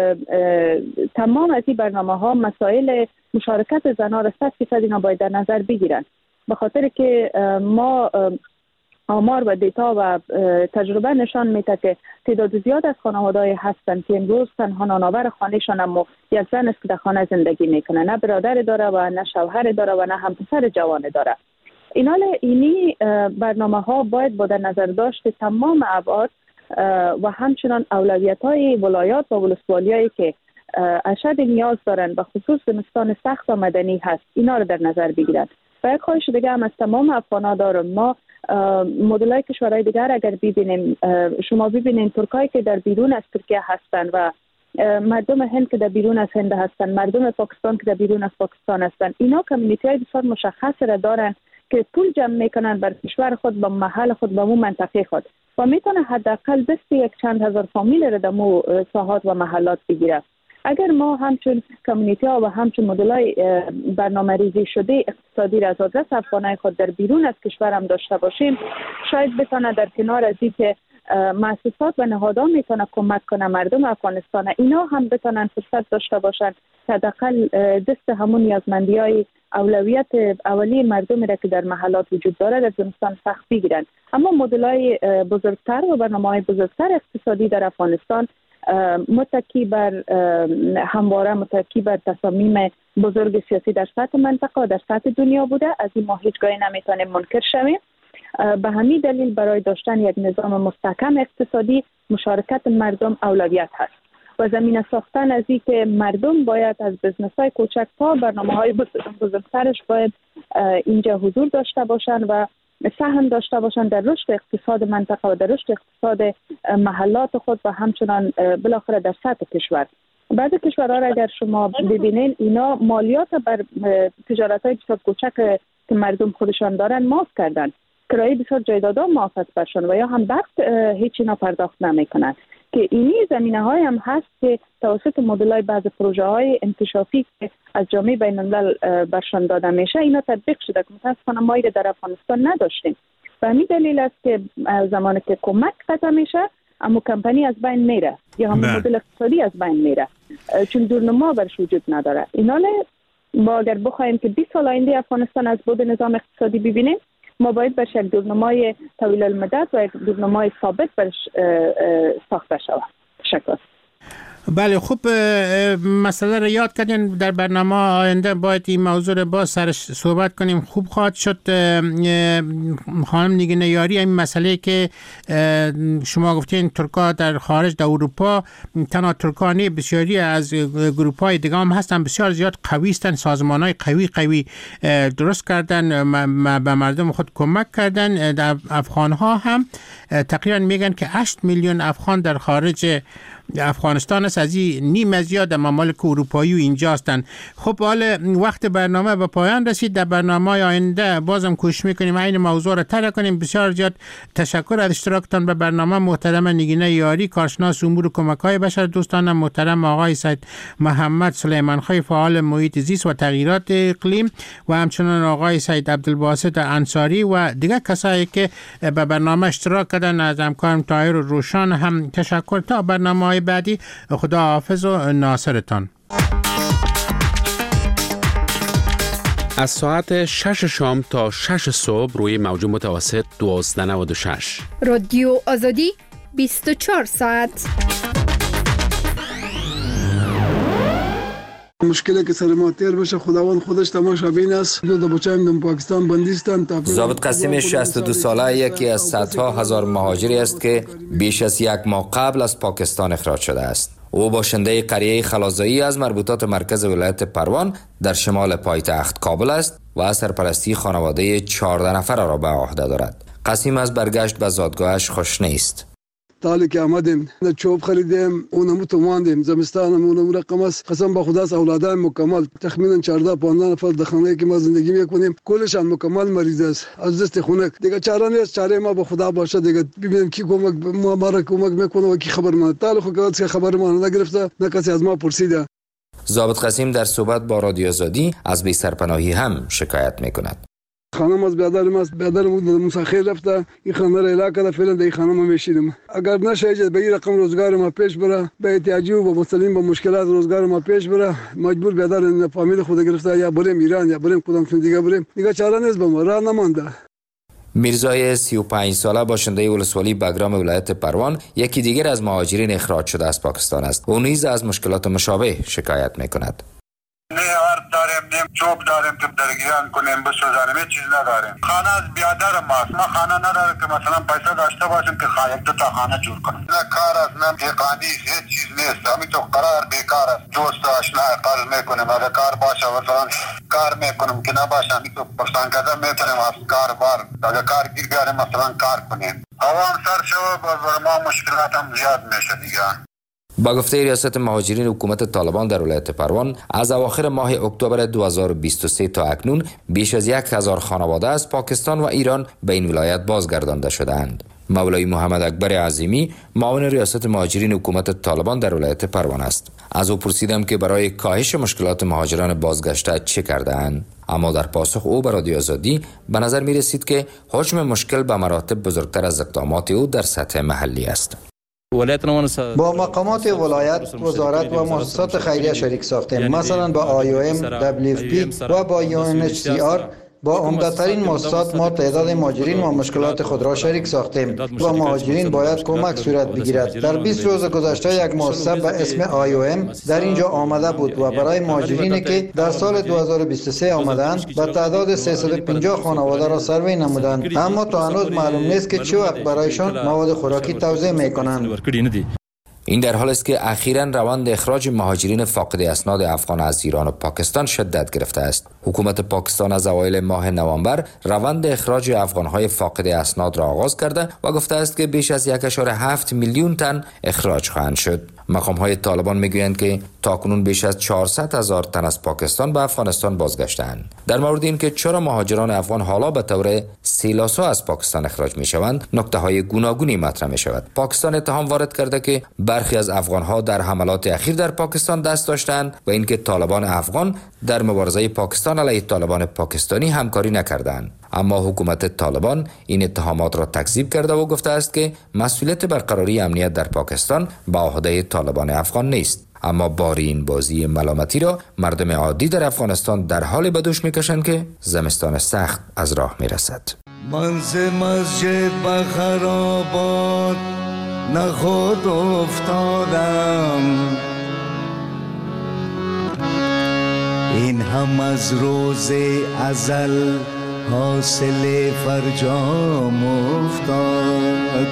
تمام از این برنامه ها مسائل مشارکت زنان را صد فیصد اینا باید در نظر بگیرن، به خاطر که ما آمار و دیتا و تجربه نشان میده که تعداد زیاد از خانواده‌ای هستند که امروز تنها نانآور خانه‌شان اما یک زن است که در خانه زندگی میکنه، نه برادر داره و نه شوهر داره و نه همسر جوان داره. اینال اینی برنامه ها باید با در نظر داشت تمام ابعاد و همچنان اولویت‌های ولایات و ولسوالیایی که اشد نیاز دارند و خصوص زمستان سخت و مدنی هست اینا رو در نظر بگیرند. و یک خواهش دیگه هم از تمام افغانا دارم، ما مدلای کشورهای دیگر اگر ببینیم، شما ببینین ترکایی که در بیرون از ترکیه هستن و مردم هند که در بیرون از هند هستن، مردم پاکستان که در بیرون از پاکستان هستن، اینا کمیونیتی های بسیار مشخص را دارن که پول جمع میکنن بر کشور خود، با محل خود، با مو منطقه خود و میتونه حداقل دست یک چند هزار فامیل را در مو ساحات و محلات بگیره. اگر ما همچون کمیونیتی ها و همچون مدلای برنامه ریزی شده اقتصادی را از آدرس افغانای خود در بیرون از کشور هم داشته باشیم، شاید بتونه در کنار از این که مؤسسات و نهادها میتونه کمک کنه مردم افغانستان اینا هم بتونن فرصت داشته باشن که حداقل دست همون نیازمندی های اولویت اولی مردم را که در محلات وجود داره در زمستان سخت بگیرن. اما مدلای بزرگتر و برنامه‌های بزرگتر اقتصادی در افغانستان متکی بر همواره متکی بر تصامیم بزرگ سیاسی در سطح منطقه و در سطح دنیا بوده. از این ما هیچگاهی نمیتونیم منکر شویم. به همین دلیل برای داشتن یک نظام مستحکم اقتصادی مشارکت مردم اولویت هست و زمینه ساختن از این که مردم باید از بزنس های کوچک تا برنامه های بزرگترش باید اینجا حضور داشته باشند و سهم داشته باشند در رشد اقتصاد منطقه و در رشد اقتصاد محلات خود و همچنان بالاخره در سطح کشور. بعضی کشورها را اگر شما ببینین اینا مالیات بر تجارت های بسیار کوچک که مردم خودشان دارن معاف کردن. کرایه بسیار جایدادها معاف است برشان و یا هم برق هیچ اینا پرداخت نمیکنن که اینی زمینه های هم هست که توسط مدلای بعض پروژه های انکشافی که از جامعه بین الملل برشان داده میشه اینا تطبیق شده که متاسفانه ما ایره در افغانستان نداشتیم. و همین دلیل است که زمانی که کمک قطع میشه اما کمپانی از بین میره یا هم مدل اقتصادی از بین میره چون دورنما برش وجود نداره. اینا ما اگر بخوایم که بیست سال آینده افغانستان از بود نظام اقتصادی ببینیم ما باید برش یک دورنمای طویل المدت و یک دورنمای ثابت برش ساخته شود. تشکر.
بله خوب مسئله رو یاد کردین. در برنامه آینده باید این موضوع رو باز سرش صحبت کنیم. خوب خواهد شد خانم نگین یاری این مسئله که شما گفتین ترکا در خارج در اروپا تنها ترکانی بسیاری از گروپ های دیگه هم هستن بسیار زیاد قوی هستن، سازمان های قوی قوی درست کردن به مردم خود کمک کردن. در افغان ها هم تقریبا میگن که هشت میلیون افغان در خارج افغانستان است، از این نیم از زیاد ممالک اروپایی و اینجا هستند. خب حالا وقت برنامه به پایان رسید. در برنامه آینده بازم کوشش میکنیم این موضوع را طرح کنیم. بسیار زیاد تشکر از اشتراکتان به برنامه. محترم نگین یاری کارشناس امور کمک‌های بشر، دوستان محترم آقای سید محمد سلیمانخوی فعال محیط زیست و تغییرات اقلیم و همچنین آقای سید عبدالباسط انصاری و دیگر کسایی که به برنامه اشتراک کردن. از همکارم طاهر و روشان هم تشکر. تا برنامه بعدی خدا حافظ و ناصرتان.
از ساعت شش شام تا شش صبح روی موج متوسط دوازده نود و شش
رادیو آزادی بیست و چهار ساعت.
مشکلی که سر ما تیر بشه خداوند خودش تماشابین است. دو بچه‌ام در پاکستان بندیستند.
ضابط قاسم شصت و دو ساله یکی از صدها هزار مهاجری است که بیش از یک ماه قبل از پاکستان اخراج شده است. او باشنده قریه خلازایی از مربوطات مرکز ولایت پروان در شمال پایتخت کابل است و سرپرستی خانواده چهارده نفر را به عهده دارد. قاسم از برگشت به زادگاهش خوش نیست.
تالی که آمدیم چوب خریدیم اونمو تو ماندیم زمستانم اونمو رقم است. قسم به خدا اولادم مکمل تخمینا چهارده پانزده نفر در خانه‌ای که ما زندگی میکنیم کلشان مکمل مریض است از دست خنک. دیگه چاره نیست، چاره ما به خدا باشه دیگه. ببینیم کی کمک ما ما را کمک میکنه و کی خبر ما تالی خو که خبر ما نگرفته نه کسی از ما پرسیده.
ضابط قاسم در صحبت با رادیو آزادی از بی سرپناهی هم شکایت میکند.
خانم از بیادرم است، بیادرم مسافر رفته این خانه را اعلام کرده فعلا در این خانه ما میشینیم. اگر نشه به این رقم روزگار ما پیش بره به احتیاجی و با مسلمین با مشکلات روزگار ما پیش بره مجبور بیادر فامیل خود گرفته یا بریم ایران یا بریم کدام دیگه بریم دیگه چاره نیست به ما راه نمانده.
میرزای سی و پنج ساله باشنده ولسوالی بگرام ولایت پروان یکی دیگر از مهاجرین اخراج شده از پاکستان است. او نیز از مشکلات مشابه شکایت میکند.
نه آرد داریم، نه چوب داریم که درگیران کنیم بسوزانیم، هیچ چیز نداریم. خانه از بیادر ماست، ما خانه نداریم که مثلا پیسه داشته باشیم که خواهیم دو تا خانه جور کنیم. نه کار است، نه پیقانی، هیچ چیز نیست. همین تو قرار بیکار است. دوست آشنا قرض میکنیم، اگر کار باشه مثلا کار میکنیم که نباشه همین تو پرسان کده میکنیم از کار بار. اگر کار گیر بیاریم مثلا کار کنیم. هوا هم سر شو بر ما مشکلات هم زیاد میشه دیگه.
با گفته ریاست مهاجرین حکومت طالبان در ولایت پروان از اواخر ماه اکتبر دو هزار و بیست و سه تا اکنون بیش از یک هزار خانواده از پاکستان و ایران به این ولایت بازگردانده شدند. مولای محمد اکبر عظیمی معاون ریاست مهاجرین حکومت طالبان در ولایت پروان است. از او پرسیدم که برای کاهش مشکلات مهاجران بازگشته چه کرده اند، اما در پاسخ او به رادیو آزادی به نظر می رسید که حجم مشکل به مراتب بزرگتر از اقدامات او در سطح محلی است.
با مقامات ولایت، وزارت و مؤسسات خیریه شریک ساختیم، مثلا با آی او ام، دبلیو اف پی و با یو ان اچ سی آر. با عمده‌ترین مؤسسات ما تعداد مهاجرین و مشکلات خود را شریک ساختیم و مهاجرین باید کمک صورت بگیرد. در بیست روز گذشته یک مؤسسه به اسم آی او ام در اینجا آمده بود و برای مهاجرینی که در سال دو هزار و بیست و سه آمدند به تعداد سیصد و پنجاه خانواده را سروی نمودند، اما تا هنوز معلوم نیست که چه وقت برایشان مواد خوراکی توزیع می‌کنند.
این در حال است که اخیراً روند اخراج مهاجرین فاقد اسناد افغان از ایران و پاکستان شدت گرفته است. حکومت پاکستان از اوایل ماه نوامبر روند اخراج افغان‌های فاقد اسناد را آغاز کرده و گفته است که بیش از یک و هفت میلیون تن اخراج خواهند شد. مقام‌های طالبان میگویند که تاکنون بیش از چهارصد هزار تن از پاکستان به افغانستان بازگشتند. در مورد اینکه چرا مهاجران افغان حالا به طور سیلاسا از پاکستان اخراج میشوند، نکته‌های گوناگونی مطرح میشود. پاکستان اتهام وارد کرده که برخی از افغان‌ها در حملات اخیر در پاکستان دست داشتند و اینکه طالبان افغان در مبارزه پاکستان علیه طالبان پاکستانی همکاری نکردند. اما حکومت طالبان این اتهامات را تکذیب کرده و گفته است که مسئولیت برقراری امنیت در پاکستان به عهده طالبان افغان نیست. اما باری این بازی ملامتی را مردم عادی در افغانستان در حال به دوش میکشند که زمستان سخت از راه میرسد.
من ز مسجد به خرابات نخود افتادم، این هم از روز ازل حاصل فرجام افتاد.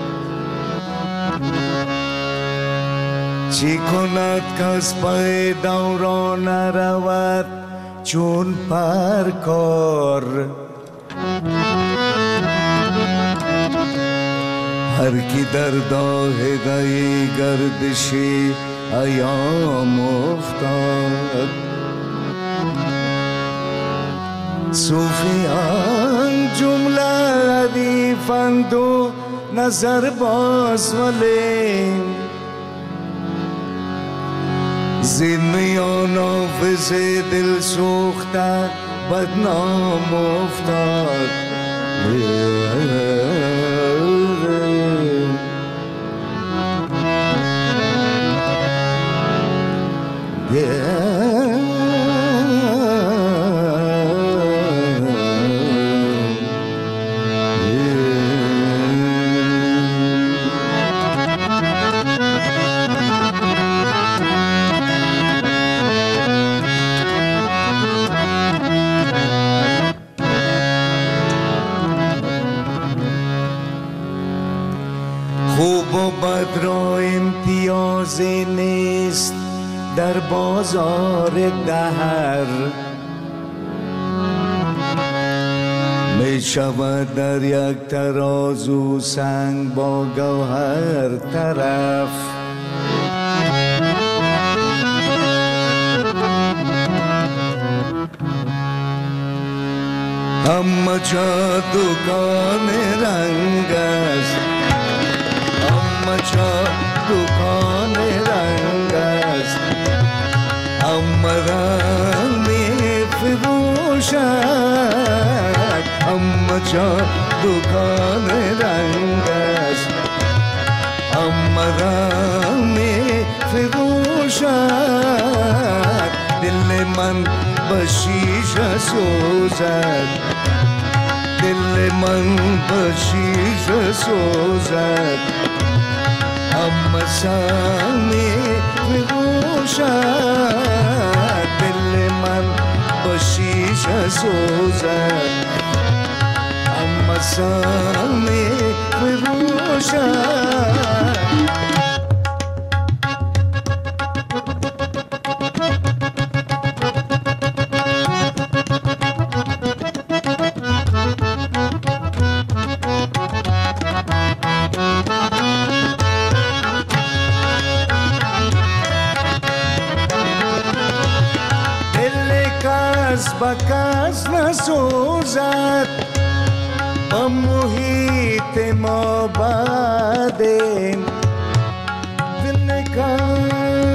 چی کند کس پای دوران رود چون پرکار، هر کی در داهگه گردشی ایام افتاد. صوفیان جمله ردیفند و نظر باز ولی زمیان آفز دل سوخته بدنام افتاد. خوب و بد را امتیاز نیست در بازار دهر، می شود در یک ترازو سنگ با گوهر طرف. همه جا دکان رنگ است، همه جا دکان رنگ است، همه رنگ می فروشد. همه جا دکان رنگ است، همه رنگ می فروشد. دل من به شیشه سوزد، دل من به شیشه سوزد. همه سنگ می فروشد، دل من به شیشه سوزد. همه سنگ می فروشد. بکس نسوزد با محیط ما بعدیم دل نکن.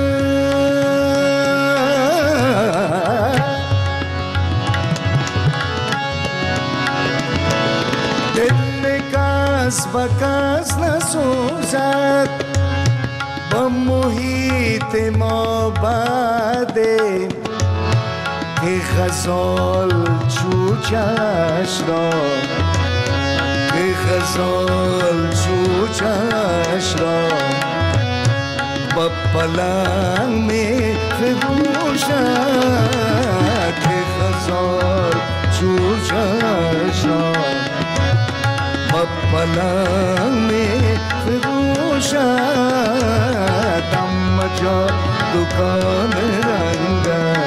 دل نکس بکس نسوزد با محیط ما بعدیم ای غزال چوچش را، ای غزال چوچش را با پلنگ می فروشد. ای غزال چوچش را با پلنگ می فروشد. همه جا دکان رنگ